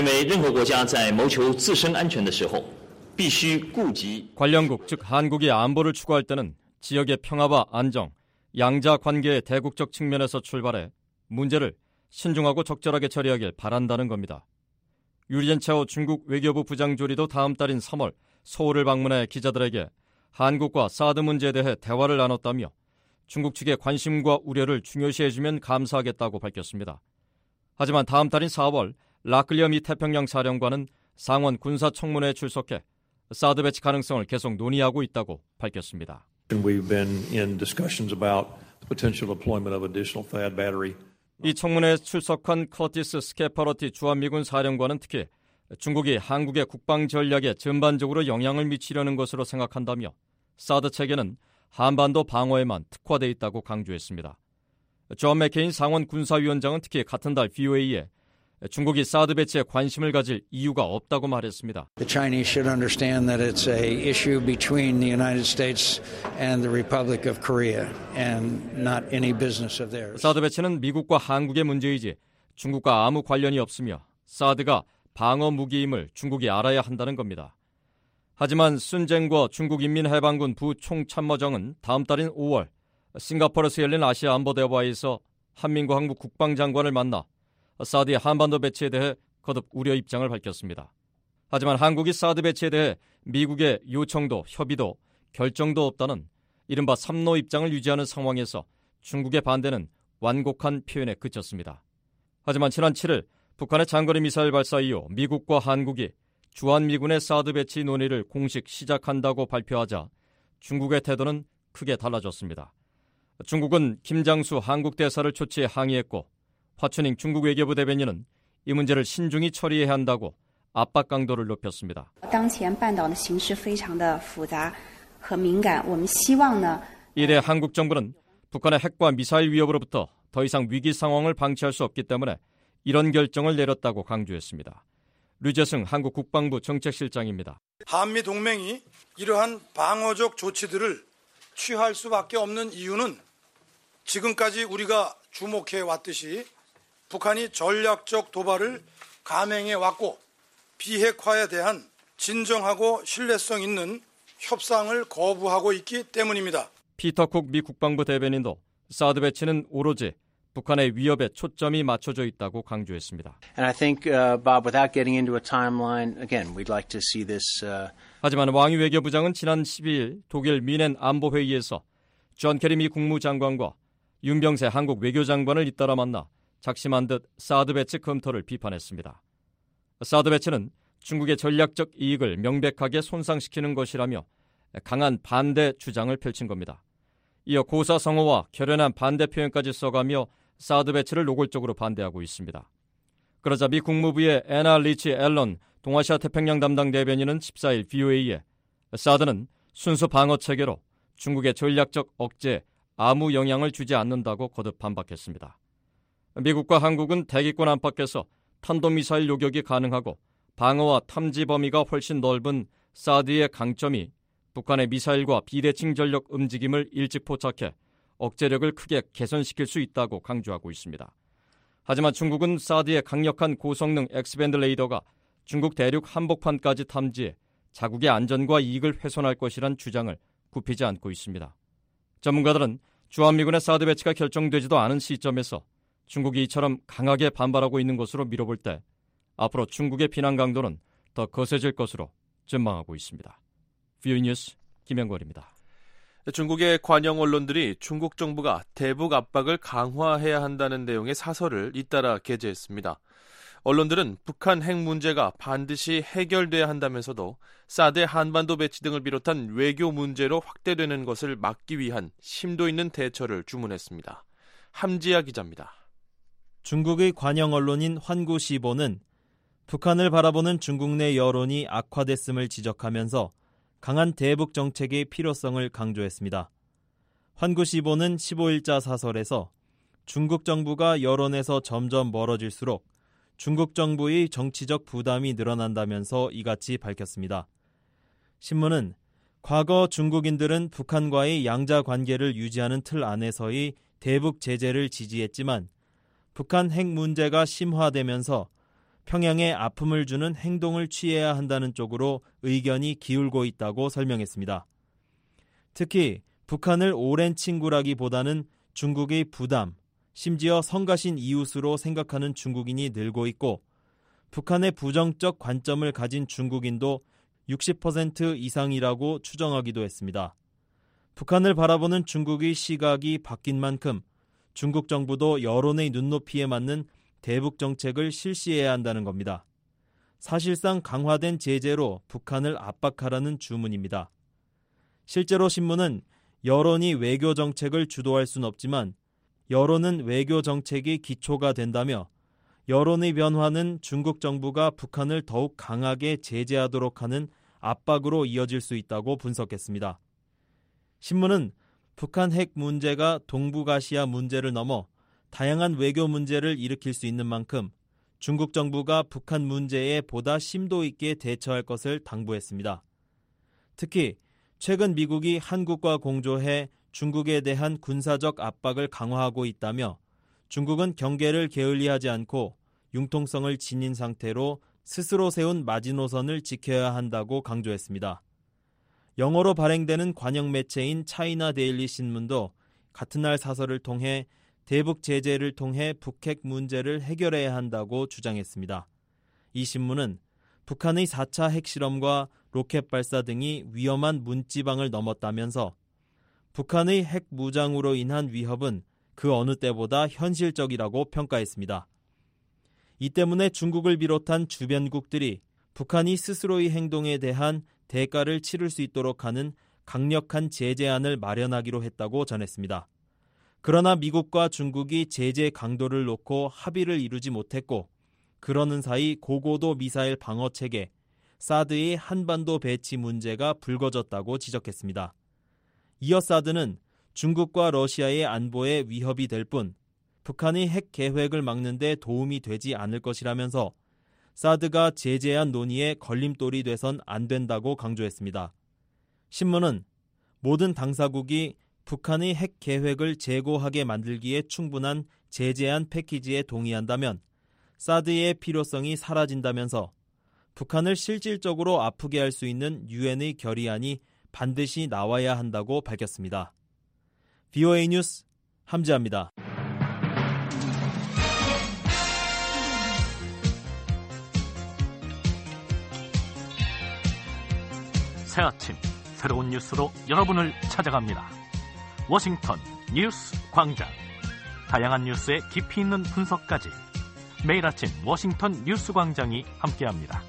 관련국, 즉 한국이 안보를 추구할 때는 지역의 평화와 안정, 양자 관계의 대국적 측면에서 출발해 문제를 신중하고 적절하게 처리하길 바란다는 겁니다. 유리젠차오 중국 외교부 부장조리도 다음 달인 삼월 서울을 방문해 기자들에게 한국과 사드 문제에 대해 대화를 나눴다며 중국 측의 관심과 우려를 중요시해주면 감사하겠다고 밝혔습니다. 하지만 다음 달인 사월 라클리어 미 태평양 사령관은 상원 군사청문회에 출석해 사드 배치 가능성을 계속 논의하고 있다고 밝혔습니다. We've been in discussions about the potential deployment of additional T H A D battery. 이 청문회에 출석한 커티스 스케파로티 주한미군 사령관은 특히 중국이 한국의 국방 전략에 전반적으로 영향을 미치려는 것으로 생각한다며 사드 체계는 한반도 방어에만 특화되어 있다고 강조했습니다. 존 맥케인 상원 군사위원장은 특히 같은 달 브이오에이에 중국이 사드 배치에 관심을 가질 이유가 없다고 말했습니다. The Chinese should understand that it's a issue between the United States and the Republic of Korea and not any business of theirs. 사드 배치는 미국과 한국의 문제이지 중국과 아무 관련이 없으며 사드가 방어 무기임을 중국이 알아야 한다는 겁니다. 하지만 순쟁과 중국인민해방군 부총참모장은 다음 달인 오월 싱가포르에서 열린 아시아 안보대화에서 한민과 한국 국방장관을 만나 사드의 한반도 배치에 대해 거듭 우려 입장을 밝혔습니다. 하지만 한국이 사드 배치에 대해 미국의 요청도 협의도 결정도 없다는 이른바 삼로 입장을 유지하는 상황에서 중국의 반대는 완곡한 표현에 그쳤습니다. 하지만 지난 칠일 북한의 장거리 미사일 발사 이후 미국과 한국이 주한미군의 사드 배치 논의를 공식 시작한다고 발표하자 중국의 태도는 크게 달라졌습니다. 중국은 김장수 한국 대사를 초치해 항의했고 화춘잉 중국 외교부 대변인은 이 문제를 신중히 처리해야 한다고 압박 강도를 높였습니다. 이래 한국 정부는 북한의 핵과 미사일 위협으로부터 더 이상 위기 상황을 방치할 수 없기 때문에 이런 결정을 내렸다고 강조했습니다. 류재승 한국 국방부 정책실장입니다. 한미 동맹이 이러한 방어적 조치들을 취할 수밖에 없는 이유는 지금까지 우리가 주목해 왔듯이 북한이 전략적 도발을 감행해 왔고 비핵화에 대한 진정하고 신뢰성 있는 협상을 거부하고 있기 때문입니다. 피터 쿡 미 국방부 대변인도 사드 배치는 오로지 북한의 위협에 초점이 맞춰져 있다고 강조했습니다. And I think, uh, Bob, without getting into a timeline, again, we'd like to see this. Uh... 하지만 왕이 외교부장은 지난 십이일 독일 뮌헨 안보회의에서 존 케리 미 국무장관과 윤병세 한국 외교장관을 잇따라 만나 작심한 듯 사드 배치 검토를 비판했습니다. 사드 배치는 중국의 전략적 이익을 명백하게 손상시키는 것이라며 강한 반대 주장을 펼친 겁니다. 이어 고사성어와 결연한 반대 표현까지 써가며 사드 배치를 노골적으로 반대하고 있습니다. 그러자 미 국무부의 애나 리치 앨런 동아시아 태평양 담당 대변인은 십사일 브이오에이에 사드는 순수 방어 체계로 중국의 전략적 억제에 아무 영향을 주지 않는다고 거듭 반박했습니다. 미국과 한국은 대기권 안팎에서 탄도미사일 요격이 가능하고 방어와 탐지 범위가 훨씬 넓은 사드의 강점이 북한의 미사일과 비대칭 전력 움직임을 일찍 포착해 억제력을 크게 개선시킬 수 있다고 강조하고 있습니다. 하지만 중국은 사드의 강력한 고성능 X밴드 레이더가 중국 대륙 한복판까지 탐지해 자국의 안전과 이익을 훼손할 것이란 주장을 굽히지 않고 있습니다. 전문가들은 주한미군의 사드 배치가 결정되지도 않은 시점에서 중국이 이처럼 강하게 반발하고 있는 것으로 미뤄볼 때 앞으로 중국의 비난 강도는 더 거세질 것으로 전망하고 있습니다. 브이오에이 뉴스 김영걸입니다. 중국의 관영 언론들이 중국 정부가 대북 압박을 강화해야 한다는 내용의 사설을 잇따라 게재했습니다. 언론들은 북한 핵 문제가 반드시 해결돼야 한다면서도 사드 한반도 배치 등을 비롯한 외교 문제로 확대되는 것을 막기 위한 심도 있는 대처를 주문했습니다. 함지아 기자입니다. 중국의 관영 언론인 환구시보는 북한을 바라보는 중국 내 여론이 악화됐음을 지적하면서 강한 대북 정책의 필요성을 강조했습니다. 환구시보는 십오일자 사설에서 중국 정부가 여론에서 점점 멀어질수록 중국 정부의 정치적 부담이 늘어난다면서 이같이 밝혔습니다. 신문은 과거 중국인들은 북한과의 양자 관계를 유지하는 틀 안에서의 대북 제재를 지지했지만 북한 핵 문제가 심화되면서 평양에 아픔을 주는 행동을 취해야 한다는 쪽으로 의견이 기울고 있다고 설명했습니다. 특히 북한을 오랜 친구라기보다는 중국의 부담, 심지어 성가신 이웃으로 생각하는 중국인이 늘고 있고 북한의 부정적 관점을 가진 중국인도 육십 퍼센트 이상이라고 추정하기도 했습니다. 북한을 바라보는 중국의 시각이 바뀐 만큼 중국 정부도 여론의 눈높이에 맞는 대북 정책을 실시해야 한다는 겁니다. 사실상 강화된 제재로 북한을 압박하라는 주문입니다. 실제로 신문은 여론이 외교 정책을 주도할 수는 없지만 여론은 외교 정책이 기초가 된다며 여론의 변화는 중국 정부가 북한을 더욱 강하게 제재하도록 하는 압박으로 이어질 수 있다고 분석했습니다. 신문은 북한 핵 문제가 동북아시아 문제를 넘어 다양한 외교 문제를 일으킬 수 있는 만큼 중국 정부가 북한 문제에 보다 심도 있게 대처할 것을 당부했습니다. 특히 최근 미국이 한국과 공조해 중국에 대한 군사적 압박을 강화하고 있다며 중국은 경계를 게을리하지 않고 융통성을 지닌 상태로 스스로 세운 마지노선을 지켜야 한다고 강조했습니다. 영어로 발행되는 관영 매체인 차이나 데일리 신문도 같은 날 사설을 통해 대북 제재를 통해 북핵 문제를 해결해야 한다고 주장했습니다. 이 신문은 북한의 사 차 핵실험과 로켓 발사 등이 위험한 문지방을 넘었다면서 북한의 핵 무장으로 인한 위협은 그 어느 때보다 현실적이라고 평가했습니다. 이 때문에 중국을 비롯한 주변국들이 북한이 스스로의 행동에 대한 대가를 치를 수 있도록 하는 강력한 제재안을 마련하기로 했다고 전했습니다. 그러나 미국과 중국이 제재 강도를 놓고 합의를 이루지 못했고 그러는 사이 고고도 미사일 방어 체계, 사드의 한반도 배치 문제가 불거졌다고 지적했습니다. 이어 사드는 중국과 러시아의 안보에 위협이 될 뿐 북한의 핵 계획을 막는 데 도움이 되지 않을 것이라면서 사드가 제재안 논의에 걸림돌이 돼선 안 된다고 강조했습니다. 신문은 모든 당사국이 북한의 핵 계획을 재고하게 만들기에 충분한 제재안 패키지에 동의한다면 사드의 필요성이 사라진다면서 북한을 실질적으로 아프게 할 수 있는 유엔의 결의안이 반드시 나와야 한다고 밝혔습니다. 브이오에이 뉴스 함지아입니다. 새 아침 새로운 뉴스로 여러분을 찾아갑니다. 워싱턴 뉴스 광장. 다양한 뉴스의 깊이 있는 분석까지 매일 아침 워싱턴 뉴스 광장이 함께합니다.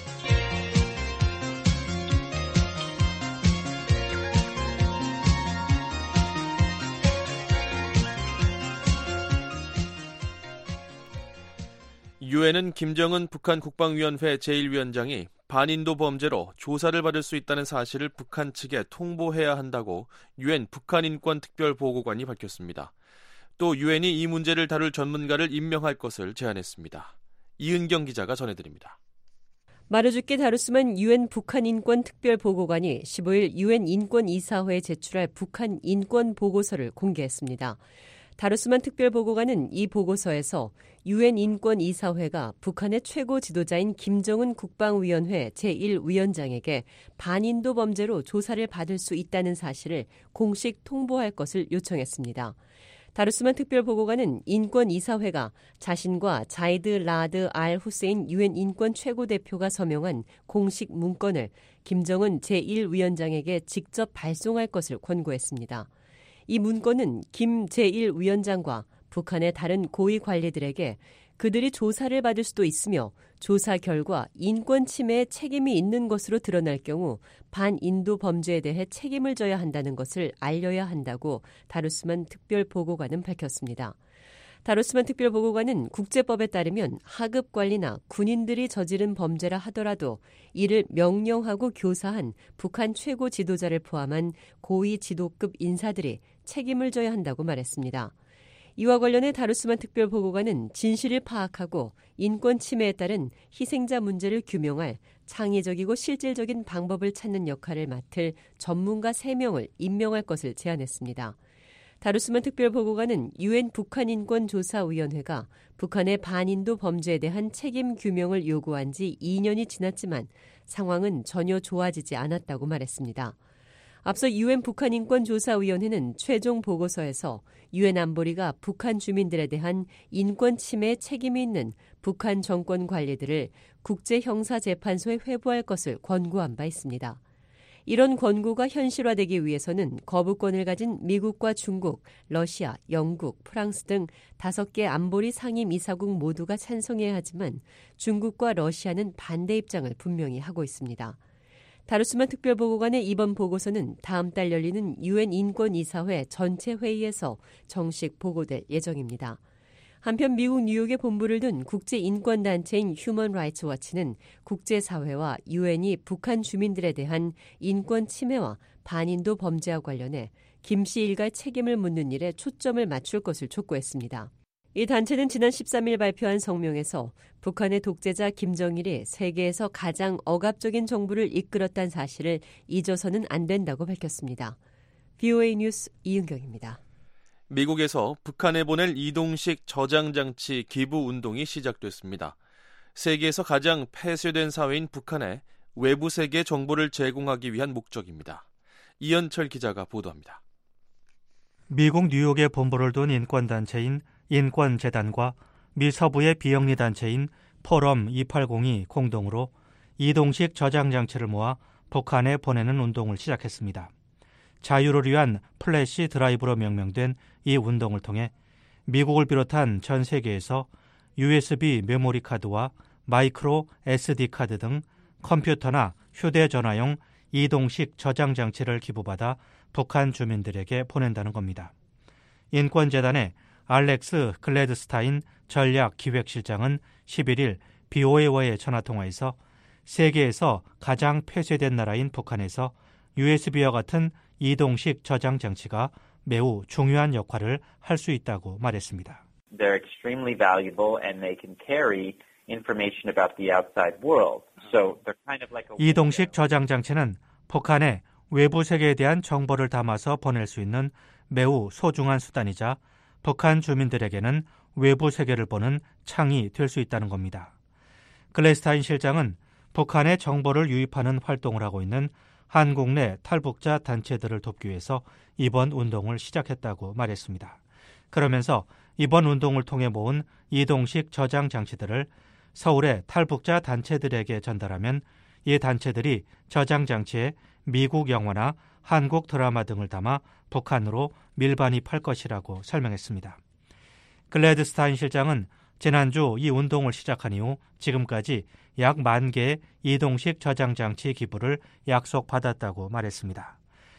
유엔은 김정은 북한 국방위원회 제일 위원장이 반인도 범죄로 조사를 받을 수 있다는 사실을 북한 측에 통보해야 한다고 유엔 북한인권특별보고관이 밝혔습니다. 또 유엔이 이 문제를 다룰 전문가를 임명할 것을 제안했습니다. 이은경 기자가 전해드립니다. 마르주키 다루스만 유엔 북한인권특별보고관이 십오일 유엔 인권이사회에 제출할 북한 인권 보고서를 공개했습니다. 다루스만 특별보고관은 이 보고서에서 유엔 인권이사회가 북한의 최고 지도자인 김정은 국방위원회 제일 위원장에게 반인도 범죄로 조사를 받을 수 있다는 사실을 공식 통보할 것을 요청했습니다. 다루스만 특별보고관은 인권이사회가 자신과 자이드 라드 알 후세인 유엔 인권 최고대표가 서명한 공식 문건을 김정은 제일 위원장에게 직접 발송할 것을 권고했습니다. 이 문건은 김 제일 위원장과 북한의 다른 고위 관리들에게 그들이 조사를 받을 수도 있으며 조사 결과 인권 침해에 책임이 있는 것으로 드러날 경우 반인도 범죄에 대해 책임을 져야 한다는 것을 알려야 한다고 다루스만 특별보고관은 밝혔습니다. 다루스만 특별보고관은 국제법에 따르면 하급 관리나 군인들이 저지른 범죄라 하더라도 이를 명령하고 교사한 북한 최고 지도자를 포함한 고위 지도급 인사들이 책임을 져야 한다고 말했습니다. 이와 관련해 다루스만 특별보고관은 진실을 파악하고 인권 침해에 따른 희생자 문제를 규명할 창의적이고 실질적인 방법을 찾는 역할을 맡을 전문가 세 명을 임명할 것을 제안했습니다. 다루스만 특별보고관은 유엔 북한인권조사위원회가 북한의 반인도 범죄에 대한 책임 규명을 요구한 지 이 년이 지났지만 상황은 전혀 좋아지지 않았다고 말했습니다. 앞서 유엔 북한인권조사위원회는 최종 보고서에서 유엔 안보리가 북한 주민들에 대한 인권 침해에 책임이 있는 북한 정권 관리들을 국제형사재판소에 회부할 것을 권고한 바 있습니다. 이런 권고가 현실화되기 위해서는 거부권을 가진 미국과 중국, 러시아, 영국, 프랑스 등 다섯 개 안보리 상임이사국 모두가 찬성해야 하지만 중국과 러시아는 반대 입장을 분명히 하고 있습니다. 다루스만 특별보고관의 이번 보고서는 다음 달 열리는 유엔 인권이사회 전체 회의에서 정식 보고될 예정입니다. 한편 미국 뉴욕에 본부를 둔 국제인권단체인 휴먼 라이츠 워치는 국제사회와 유엔이 북한 주민들에 대한 인권 침해와 반인도 범죄와 관련해 김 씨 일가의 책임을 묻는 일에 초점을 맞출 것을 촉구했습니다. 이 단체는 지난 십삼일 발표한 성명에서 북한의 독재자 김정일이 세계에서 가장 억압적인 정부를 이끌었다는 사실을 잊어서는 안 된다고 밝혔습니다. 브이오에이 뉴스 이은경입니다. 미국에서 북한에 보낼 이동식 저장장치 기부 운동이 시작됐습니다. 세계에서 가장 폐쇄된 사회인 북한에 외부 세계에 정보를 제공하기 위한 목적입니다. 이현철 기자가 보도합니다. 미국 뉴욕에 본부를 둔 인권단체인 인권재단과 미 서부의 비영리단체인 포럼 이백팔십이 공동으로 이동식 저장장치를 모아 북한에 보내는 운동을 시작했습니다. 자유를 위한 플래시 드라이브로 명명된 이 운동을 통해 미국을 비롯한 전 세계에서 유에스비 메모리 카드와 마이크로 에스디 카드 등 컴퓨터나 휴대전화용 이동식 저장장치를 기부받아 북한 주민들에게 보낸다는 겁니다. 인권재단의 알렉스 글래드스타인 전략기획실장은 십일일 비오에이와의 전화통화에서 세계에서 가장 폐쇄된 나라인 북한에서 유에스비와 같은 이동식 저장장치가 매우 중요한 역할을 할 수 있다고 말했습니다. They're extremely valuable and they can carry information about the outside world. So they're kind of like a 이동식 저장장치는 북한의 외부 세계에 대한 정보를 담아서 보낼 수 있는 매우 소중한 수단이자 북한 주민들에게는 외부 세계를 보는 창이 될 수 있다는 겁니다. 글래스타인 실장은 북한의 정보를 유입하는 활동을 하고 있는 한국 내 탈북자 단체들을 돕기 위해서 이번 운동을 시작했다고 말했습니다. 그러면서 이번 운동을 통해 모은 이동식 저장 장치들을 서울의 탈북자 단체들에게 전달하면 이 단체들이 저장 장치에 미국 영화나 한국 드라마 등을 담아 북한으로 밀반입할 것이라고 설명했습니다. 글래드스타인 실장은 지난주 이 운동을 시작한 이후 지금까지 약 만 개의 이동식 저장장치 기부를 약속받았다고 말했습니다.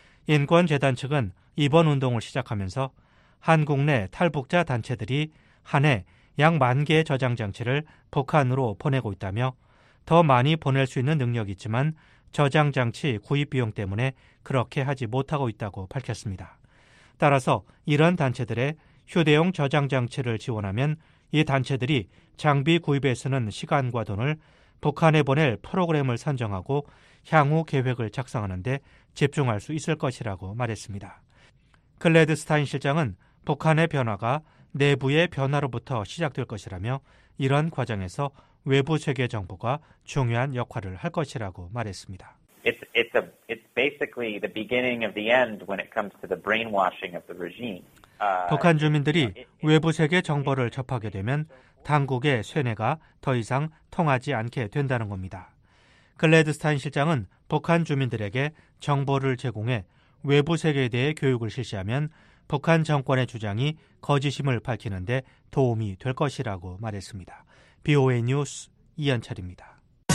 인권재단 측은 이번 운동을 시작하면서 한국 내 탈북자 단체들이 한 해 약 만 개의 저장장치를 북한으로 보내고 있다며 더 많이 보낼 수 있는 능력이 있지만 저장장치 구입 비용 때문에 그렇게 하지 못하고 있다고 밝혔습니다. 따라서 이런 단체들의 휴대용 저장장치를 지원하면 이 단체들이 장비 구입에 쓰는 시간과 돈을 북한에 보낼 프로그램을 선정하고 향후 계획을 작성하는 데 집중할 수 있을 것이라고 말했습니다. 글래드스타인 실장은 북한의 변화가 내부의 변화로부터 시작될 것이라며 이런 과정에서 외부 세계 정보가 중요한 역할을 할 것이라고 말했습니다. It's it's a it's basically the beginning of the end when it comes to the brainwashing of the regime. 북한 주민들이 외부 세계 정보를 접하게 되면 당국의 쇠뇌가 더 이상 통하지 않게 된다는 겁니다. 글래드스타인 실장은 북한 주민들에게 정보를 제공해 외부 세계에 대해 교육을 실시하면 북한 정권의 주장이 거짓임을 밝히는 데 도움이 될 것이라고 말했습니다. 비오에이 뉴스 이현철입니다.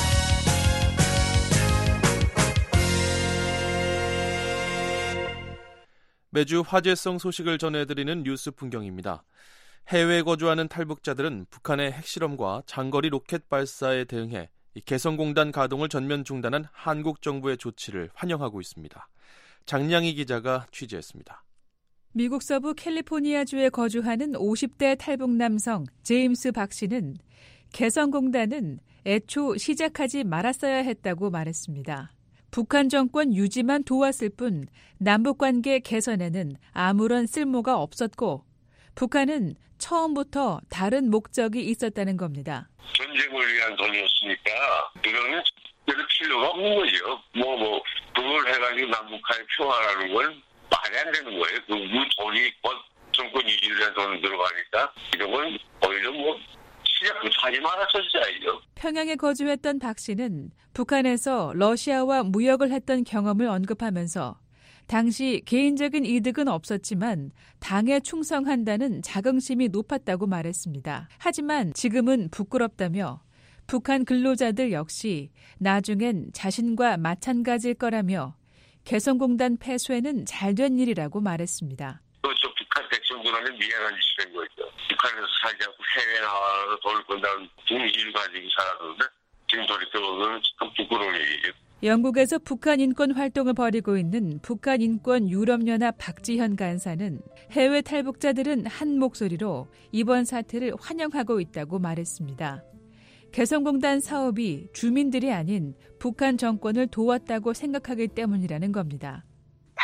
매주 화제성 소식을 전해드리는 뉴스 풍경입니다. 해외에 거주하는 탈북자들은 북한의 핵실험과 장거리 로켓 발사에 대응해 개성공단 가동을 전면 중단한 한국 정부의 조치를 환영하고 있습니다. 장량희 기자가 취재했습니다. 미국 서부 캘리포니아주에 거주하는 오십 대 탈북 남성 제임스 박 씨는 개성공단은 애초 시작하지 말았어야 했다고 말했습니다. 북한 정권 유지만 도왔을 뿐 남북관계 개선에는 아무런 쓸모가 없었고 북한은 처음부터 다른 목적이 있었다는 겁니다. 전쟁을 위한 돈이었으니까 이거는 별 필요가 없는 거죠. 뭐, 뭐 그걸 해가지고 남북한의 평화라는 건 말이 안 되는 거예요. 그 돈이 정권 유지를 위한 돈이 들어가니까 이런 건 오히려 뭐 시작부터 하지 말았었어야죠. 평양에 거주했던 박 씨는 북한에서 러시아와 무역을 했던 경험을 언급하면서 당시 개인적인 이득은 없었지만 당에 충성한다는 자긍심이 높았다고 말했습니다. 하지만 지금은 부끄럽다며 북한 근로자들 역시 나중엔 자신과 마찬가지일 거라며 개성공단 폐쇄는 잘된 일이라고 말했습니다. 저 북한 백성들한테 미안한 짓이 된 거죠. 북한에서 살지 않고 해외 나와서 돈을 번다는 동의를 가지고 살았는데 지금 돌이켜보면 참 부끄러운 얘기죠. 영국에서 북한 인권 활동을 벌이고 있는 북한인권유럽연합 박지현 간사는 해외 탈북자들은 한 목소리로 이번 사태를 환영하고 있다고 말했습니다. 개성공단 사업이 주민들이 아닌 북한 정권을 도왔다고 생각하기 때문이라는 겁니다.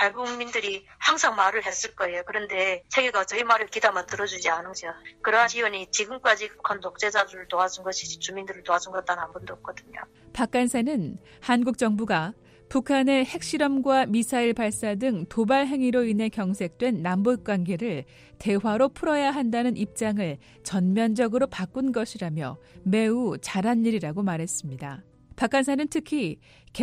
탈북민들이 항상 말을 했을 거예요. 그런데 세계가 저희 말을 귀담아 들어주지 않으죠. 그러한 지원이 지금까지 북한 독재자들을 도와준 것이지 주민들을 도와준 것 단 한 번도 없거든요. 박 간사는 한국 정부가 북한의 핵실험과 미사일 발사 등 도발 행위로 인해 경색된 남북관계를 대화로 풀어야 한다는 입장을 전면적으로 바꾼 것이라며 매우 잘한 일이라고 말했습니다. 박 간사는 특히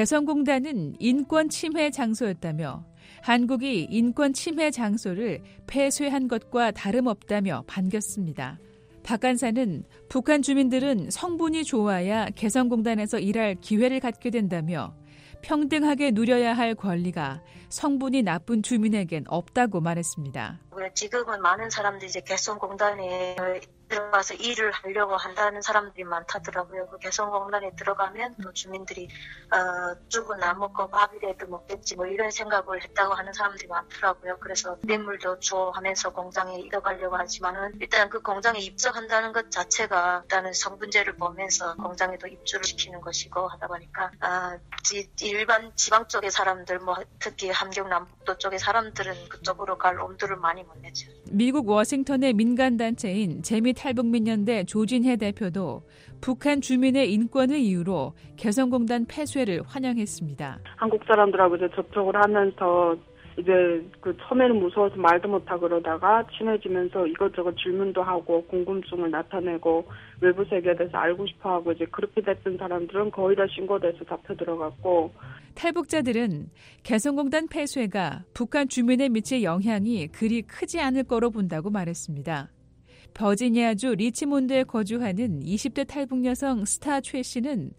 개성공단은 인권 침해 장소였다며 한국이 인권 침해 장소를 폐쇄한 것과 다름없다며 반겼습니다. 박 간사는 북한 주민들은 성분이 좋아야 개성공단에서 일할 기회를 갖게 된다며 평등하게 누려야 할 권리가 성분이 나쁜 주민에겐 없다고 말했습니다. 지금은 많은 사람들이 이제 개성공단에 들어가서 일을 하려고 한다는 사람들이 많다더라고요. 그 개성공단에 들어가면 또 주민들이 어, 죽은 안 먹고 밥이라도 먹겠지 뭐 이런 생각을 했다고 하는 사람들이 많더라고요. 그래서 뇌물도 줘 하면서 공장에 입덕하려고 하지만은 일단 그 공장에 입적한다는 것 자체가 일단은 성분제를 보면서 공장에도 입주를 시키는 것이고 하다 보니까 아, 일반 지방 쪽의 사람들 뭐 특히 함경 남북도 쪽의 사람들은 그쪽으로 갈 엄두를 많이 못 내죠. 미국 워싱턴의 민간단체인 재미탈북민연대 조진혜 대표도 북한 주민의 인권을 이유로 개성공단 폐쇄를 환영했습니다. 한국 사람들하고 이제 접촉을 하면서 이제 그 처음에는 무서워서 말도 못하고 그러다가 친해지면서 이것저것 질문도 하고 궁금증을 나타내고 외부 세계에 대해서 알고 싶어하고 이제 그렇게 됐던 사람들은 거의 다 신고돼서 잡혀 들어갔고 탈북자들은 개성공단 폐쇄가 북한 주민에 미칠 영향이 그리 크지 않을 거로 본다고 말했습니다. 버지니아주 리치몬드에 거주하는 이십 대 탈북 여성 스타 최 씨는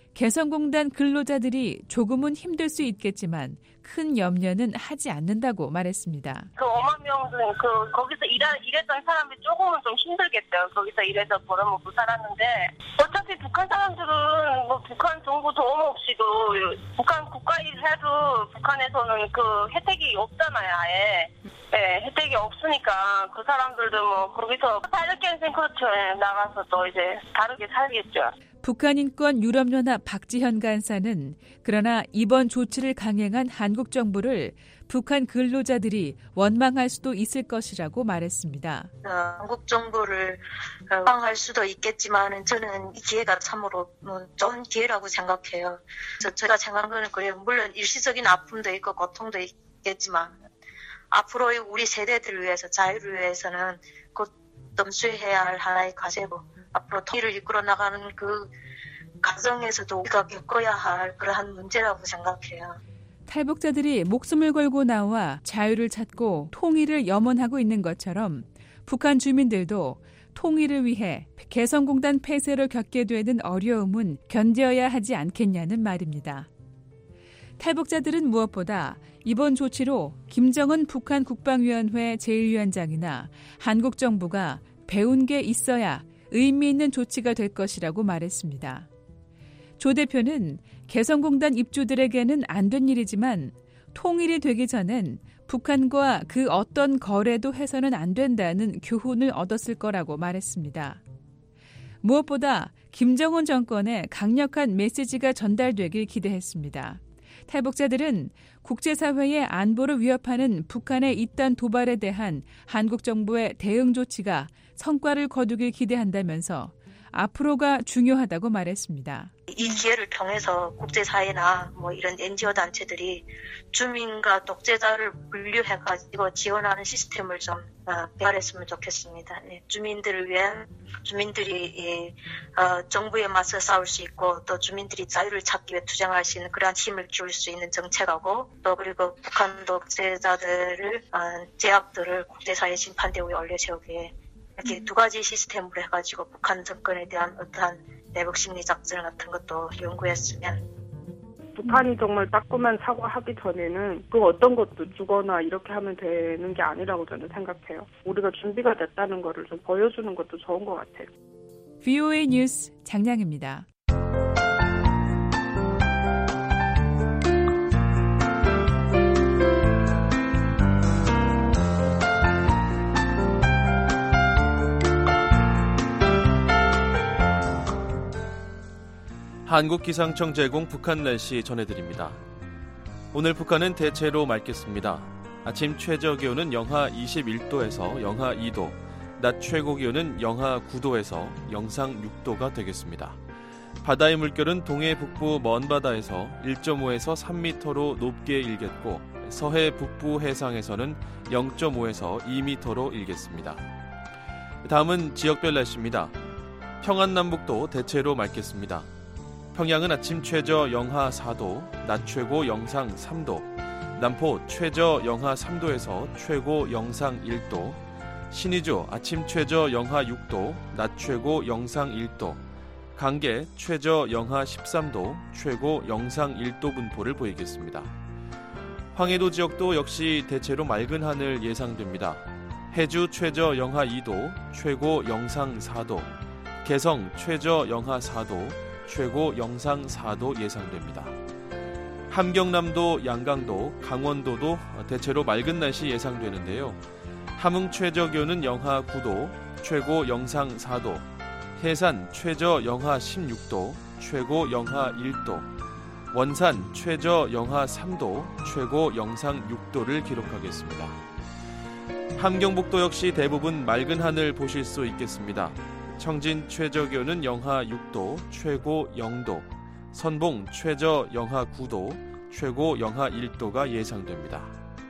개성공단 근로자들이 조금은 힘들 수 있겠지만 큰 염려는 하지 않는다고 말했습니다. 그 오만 명은 그 거기서 일하, 일했던 사람이 조금은 좀 힘들겠죠. 거기서 일해서 벌어먹고 살았는데 어차피 북한 사람들은 뭐 북한 정부 도움 없이도 북한 국가 일을 해도 북한에서는 그 혜택이 없잖아요. 아예. 네, 혜택이 없으니까 그 사람들도 뭐 거기서 다르게 그렇죠. 나가서 또 이제 다르게 살겠죠. 북한인권 유럽연합 박지현 간사는 그러나 이번 조치를 강행한 한국 정부를 북한 근로자들이 원망할 수도 있을 것이라고 말했습니다. 어, 한국 정부를 원망할 수도 있겠지만 저는 이 기회가 참으로 좋은 기회라고 생각해요. 저, 제가 생각하는 거는 그래요. 물론 일시적인 아픔도 있고 고통도 있겠지만 앞으로 우리 세대들을 위해서 자유를 위해서는 곧 넘수해야 할 하나의 과제고 앞으로 통일을 이끌어 나가는 그 과정에서도 우리가 겪어야 할 그러한 문제라고 생각해요. 탈북자들이 목숨을 걸고 나와 자유를 찾고 통일을 염원하고 있는 것처럼 북한 주민들도 통일을 위해 개성공단 폐쇄로 겪게 되는 어려움은 견뎌야 하지 않겠냐는 말입니다. 탈북자들은 무엇보다 이번 조치로 김정은 북한 국방위원회 제일 위원장이나 한국 정부가 배운 게 있어야 의미 있는 조치가 될 것이라고 말했습니다. 조 대표는 개성공단 입주들에게는 안 된 일이지만 통일이 되기 전엔 북한과 그 어떤 거래도 해서는 안 된다는 교훈을 얻었을 거라고 말했습니다. 무엇보다 김정은 정권의 강력한 메시지가 전달되길 기대했습니다. 탈북자들은 국제사회의 안보를 위협하는 북한의 잇단 도발에 대한 한국 정부의 대응 조치가 성과를 거두길 기대한다면서 앞으로가 중요하다고 말했습니다. 이 기회를 통해서 국제사회나 뭐 이런 엔지오 단체들이 주민과 독재자를 분류해가지고 지원하는 시스템을 좀 개발했으면 좋겠습니다. 네, 주민들을 위한 주민들이 예, 어, 정부에 맞서 싸울 수 있고 또 주민들이 자유를 찾기 위해 투쟁할 수 있는 그러한 힘을 키울 수 있는 정책하고 또 그리고 북한 독재자들을 어, 제약들을 국제사회 심판대 위에 올려세우기에 이렇게 두 가지 시스템으로 해가지고 북한 정권에 대한 어떠한 내복 심리 작전 같은 것도 연구했으면 북한이 정말 따끔한 사과하기 전에는 그 어떤 것도 주거나 이렇게 하면 되는 게 아니라고 저는 생각해요. 우리가 준비가 됐다는 거를 좀 보여주는 것도 좋은 것 같아요. 브이오에이 뉴스 장량입니다. 한국기상청 제공 북한 날씨 전해드립니다. 오늘 북한은 대체로 맑겠습니다. 아침 최저 기온은 영하 이십일 도에서 영하 이 도, 낮 최고 기온은 영하 구 도에서 영상 육 도가 되겠습니다. 바다의 물결은 동해 북부 먼바다에서 일 점 오에서 삼 미터로 높게 일겠고 서해 북부 해상에서는 영 점 오에서 이 미터로 일겠습니다. 다음은 지역별 날씨입니다. 평안남북도 대체로 맑겠습니다. 평양은 아침 최저 영하 사 도, 낮 최고 영상 삼 도, 남포 최저 영하 삼 도에서 최고 영상 일 도, 신의주 아침 최저 영하 육 도, 낮 최고 영상 일 도, 강계 최저 영하 십삼 도, 최고 영상 일 도 분포를 보이겠습니다. 황해도 지역도 역시 대체로 맑은 하늘 예상됩니다. 해주 최저 영하 이 도, 최고 영상 사 도, 개성 최저 영하 사 도, 최고 영상 사 도 예상됩니다. 함경남도, 양강도, 강원도도 대체로 맑은 날씨 예상되는데요. 함흥 최저 기온은 영하 구 도, 최고 영상 사 도, 해산 최저 영하 십육 도, 최고 영하 일 도, 원산 최저 영하 삼 도, 최고 영상 육 도를 기록하겠습니다. 함경북도 역시 대부분 맑은 하늘 보실 수 있겠습니다. 청진 최저 기온은 영하 육 도, 최고 영 도, 선봉 최저 영하 구 도, 최고 영하 일 도가 예상됩니다.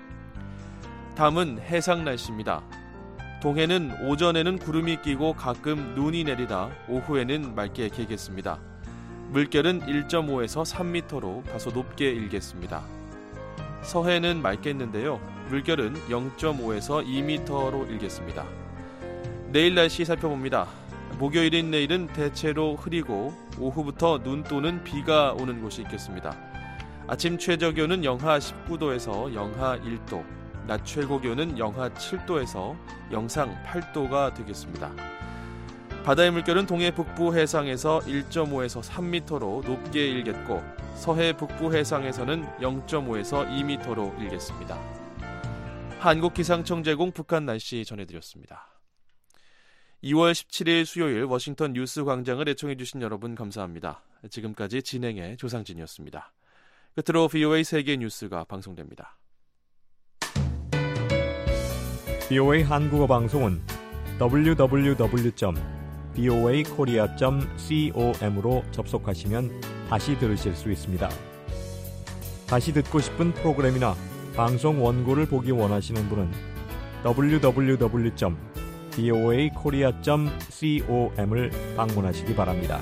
다음은 해상 날씨입니다. 동해는 오전에는 구름이 끼고 가끔 눈이 내리다 오후에는 맑게 개겠습니다. 물결은 일 점 오에서 삼 미터로 다소 높게 일겠습니다. 서해는 맑겠는데요. 물결은 영 점 오에서 이 미터로 일겠습니다. 내일 날씨 살펴봅니다. 목요일인 내일은 대체로 흐리고 오후부터 눈 또는 비가 오는 곳이 있겠습니다. 아침 최저 기온은 영하 십구 도에서 영하 일 도, 낮 최고 기온은 영하 칠 도에서 영상 팔 도가 되겠습니다. 바다의 물결은 동해 북부 해상에서 일 점 오에서 삼 미터로 높게 일겠고 서해 북부 해상에서는 영 점 오에서 이 미터로 일겠습니다. 한국기상청 제공 북한 날씨 전해드렸습니다. 이월 십칠일 수요일 워싱턴 뉴스 광장을 애청해주신 여러분 감사합니다. 지금까지 진행의 조상진이었습니다. 끝으로 브이오에이 세계 뉴스가 방송됩니다. 브이오에이 한국어 방송은 더블유 더블유 더블유 점 브이오에이 코리아 점 com으로 접속하시면 다시 들으실 수 있습니다. 다시 듣고 싶은 프로그램이나 방송 원고를 보기 원하시는 분은 더블유 더블유 더블유 점 브이오에이 코리아 점 com을 방문하시기 바랍니다.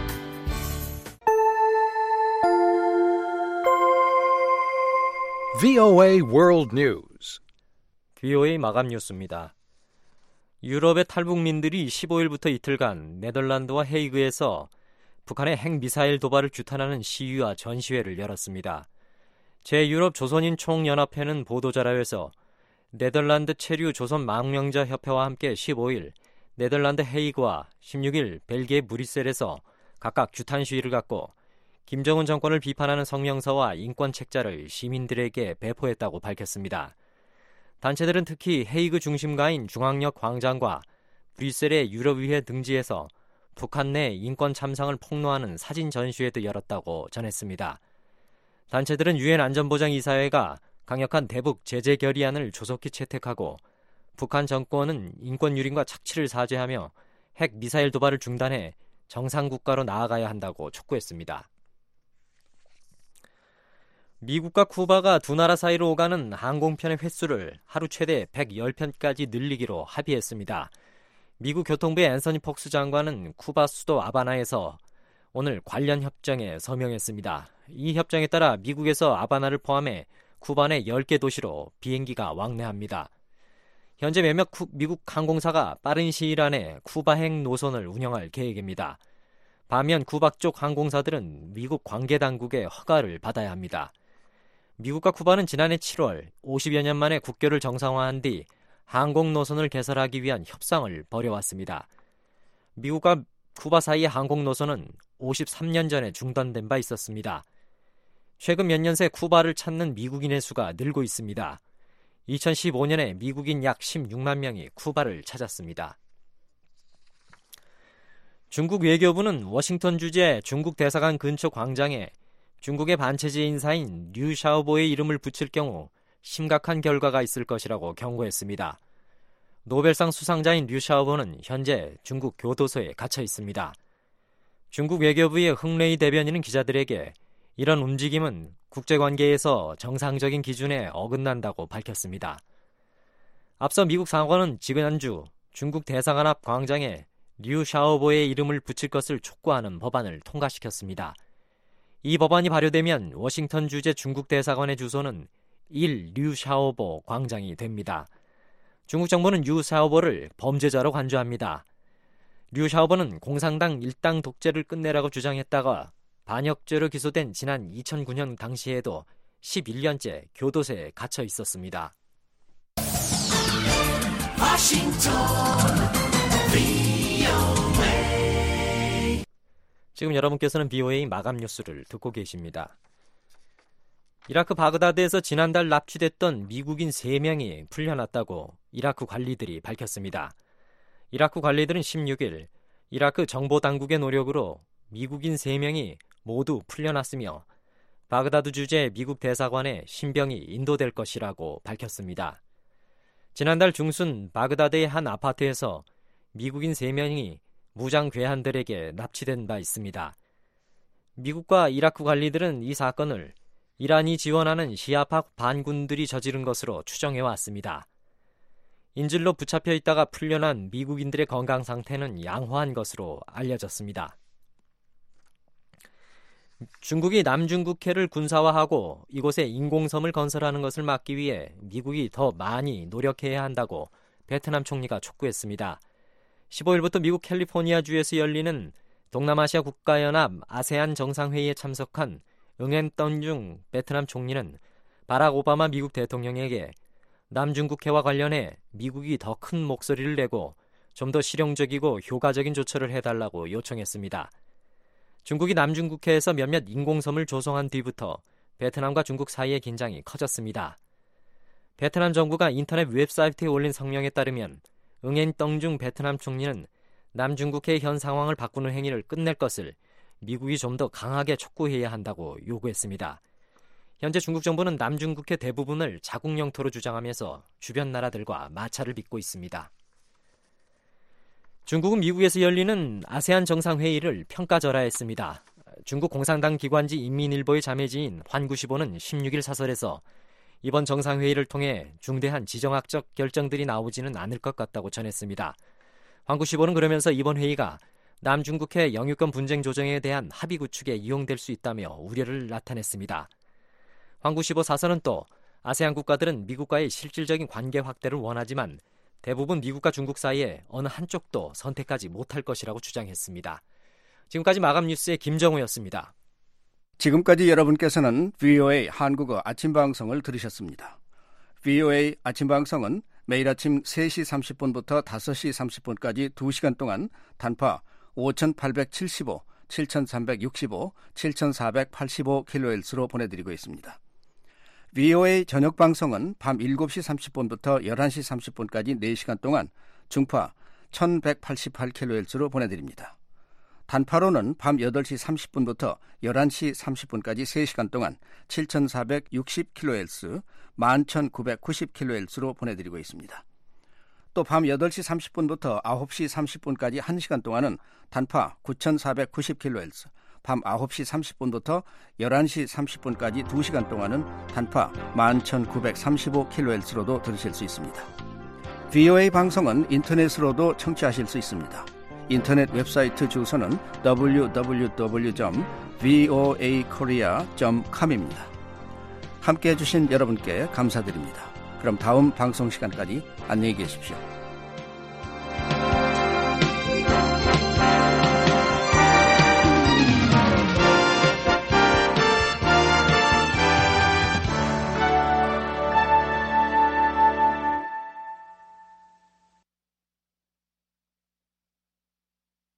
브이오에이 World News. 브이오에이 마감 뉴스입니다. 유럽의 탈북민들이 십오일부터 이틀간 네덜란드와 헤이그에서 북한의 핵미사일 도발을 규탄하는 시위와 전시회를 열었습니다. 제유럽 조선인 총연합회는 보도자료에서 네덜란드 체류 조선 망명자 협회와 함께 십오일 네덜란드 헤이그와 십육일 벨기에 브뤼셀에서 각각 규탄 시위를 갖고 김정은 정권을 비판하는 성명서와 인권 책자를 시민들에게 배포했다고 밝혔습니다. 단체들은 특히 헤이그 중심가인 중앙역 광장과 브뤼셀의 유럽의회 등지에서 북한 내 인권 참상을 폭로하는 사진 전시회도 열었다고 전했습니다. 단체들은 유엔 안전보장이사회가 강력한 대북 제재 결의안을 조속히 채택하고 북한 정권은 인권 유린과 착취를 사죄하며 핵 미사일 도발을 중단해 정상국가로 나아가야 한다고 촉구했습니다. 미국과 쿠바가 두 나라 사이로 오가는 항공편의 횟수를 하루 최대 백십 편까지 늘리기로 합의했습니다. 미국 교통부의 앤서니 폭스 장관은 쿠바 수도 아바나에서 오늘 관련 협정에 서명했습니다. 이 협정에 따라 미국에서 아바나를 포함해 쿠바 내 열 개 도시로 비행기가 왕래합니다. 현재 몇몇 쿠, 미국 항공사가 빠른 시일 안에 쿠바행 노선을 운영할 계획입니다. 반면 쿠바 쪽 항공사들은 미국 관계당국의 허가를 받아야 합니다. 미국과 쿠바는 지난해 칠월 오십여 년 만에 국교를 정상화한 뒤 항공 노선을 개설하기 위한 협상을 벌여왔습니다. 미국과 쿠바 사이의 항공 노선은 오십삼 년 전에 중단된 바 있었습니다. 최근 몇 년 새 쿠바를 찾는 미국인의 수가 늘고 있습니다. 이천십오 년에 미국인 약 십육만 명이 쿠바를 찾았습니다. 중국 외교부는 워싱턴 주재 중국 대사관 근처 광장에 중국의 반체제 인사인 류 샤오보의 이름을 붙일 경우 심각한 결과가 있을 것이라고 경고했습니다. 노벨상 수상자인 류 샤오보는 현재 중국 교도소에 갇혀 있습니다. 중국 외교부의 흥레이 대변인은 기자들에게 이런 움직임은 국제관계에서 정상적인 기준에 어긋난다고 밝혔습니다. 앞서 미국 상원은 지난주 중국 대사관 앞 광장에 류 샤오보의 이름을 붙일 것을 촉구하는 법안을 통과시켰습니다. 이 법안이 발효되면 워싱턴 주재 중국 대사관의 주소는 일 류 샤오보 광장이 됩니다. 중국 정부는 류 샤오보를 범죄자로 간주합니다. 류 샤오보는 공산당 일당 독재를 끝내라고 주장했다가 반역죄로 기소된 지난 이천구 년 당시에도 십일 년째 교도소에 갇혀 있었습니다. 워싱턴 브이오에이. 지금 여러분께서는 비오에이 마감 뉴스를 듣고 계십니다. 이라크 바그다드에서 지난달 납치됐던 미국인 세 명이 풀려났다고 이라크 관리들이 밝혔습니다. 이라크 관리들은 십육 일 이라크 정보당국의 노력으로 미국인 세 명이 모두 풀려났으며 바그다드 주재 미국 대사관에 신병이 인도될 것이라고 밝혔습니다. 지난달 중순 바그다드의 한 아파트에서 미국인 세 명이 무장 괴한들에게 납치된 바 있습니다. 미국과 이라크 관리들은 이 사건을 이란이 지원하는 시아파 반군들이 저지른 것으로 추정해왔습니다. 인질로 붙잡혀 있다가 풀려난 미국인들의 건강 상태는 양호한 것으로 알려졌습니다. 중국이 남중국해를 군사화하고 이곳에 인공섬을 건설하는 것을 막기 위해 미국이 더 많이 노력해야 한다고 베트남 총리가 촉구했습니다. 십오 일부터 미국 캘리포니아주에서 열리는 동남아시아 국가연합 아세안 정상회의에 참석한 응엔 던중 베트남 총리는 바락 오바마 미국 대통령에게 남중국해와 관련해 미국이 더 큰 목소리를 내고 좀 더 실용적이고 효과적인 조처를 해달라고 요청했습니다. 중국이 남중국해에서 몇몇 인공섬을 조성한 뒤부터 베트남과 중국 사이의 긴장이 커졌습니다. 베트남 정부가 인터넷 웹사이트에 올린 성명에 따르면 응엔 덩중 베트남 총리는 남중국해의 현 상황을 바꾸는 행위를 끝낼 것을 미국이 좀 더 강하게 촉구해야 한다고 요구했습니다. 현재 중국 정부는 남중국해 대부분을 자국 영토로 주장하면서 주변 나라들과 마찰을 빚고 있습니다. 중국은 미국에서 열리는 아세안 정상회의를 평가절하했습니다. 중국 공산당 기관지 인민일보의 자매지인 환구시보는 십육 일 사설에서 이번 정상회의를 통해 중대한 지정학적 결정들이 나오지는 않을 것 같다고 전했습니다. 환구시보는 그러면서 이번 회의가 남중국해 영유권 분쟁 조정에 대한 합의 구축에 이용될 수 있다며 우려를 나타냈습니다. 환구시보 사설은 또 아세안 국가들은 미국과의 실질적인 관계 확대를 원하지만 대부분 미국과 중국 사이에 어느 한쪽도 선택하지 못할 것이라고 주장했습니다. 지금까지 마감 뉴스의 김정우였습니다. 지금까지 여러분께서는 브이오에이 한국어 아침 방송을 들으셨습니다. 브이오에이 아침 방송은 매일 아침 세 시 삼십 분부터 다섯 시 삼십 분까지 두 시간 동안 단파 오천팔백칠십오, 칠천삼백육십오, 칠천사백팔십오 킬로헤르츠로 보내드리고 있습니다. 브이오에이 저녁 방송은 밤 일곱 시 삼십 분부터 열한 시 삼십 분까지 네 시간 동안 중파 천백팔십팔 킬로헤르츠로 보내드립니다. 단파로는 밤 여덟 시 삼십 분부터 열한 시 삼십 분까지 세 시간 동안 칠천사백육십 킬로헤르츠, 만 천구백구십 킬로헤르츠로 보내드리고 있습니다. 또 밤 여덟 시 삼십 분부터 아홉 시 삼십 분까지 한 시간 동안은 단파 구천사백구십 킬로헤르츠, 밤 아홉 시 삼십 분부터 열한 시 삼십 분까지 두 시간 동안은 단파 만 천구백삼십오 킬로헤르츠로도 들으실 수 있습니다. 브이오에이 방송은 인터넷으로도 청취하실 수 있습니다. 인터넷 웹사이트 주소는 더블유 더블유 더블유 점 브이오에이 코리아 점 컴입니다. 함께해 주신 여러분께 감사드립니다. 그럼 다음 방송 시간까지 안녕히 계십시오.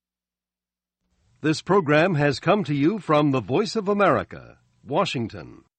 This program has come to you from the Voice of America, Washington.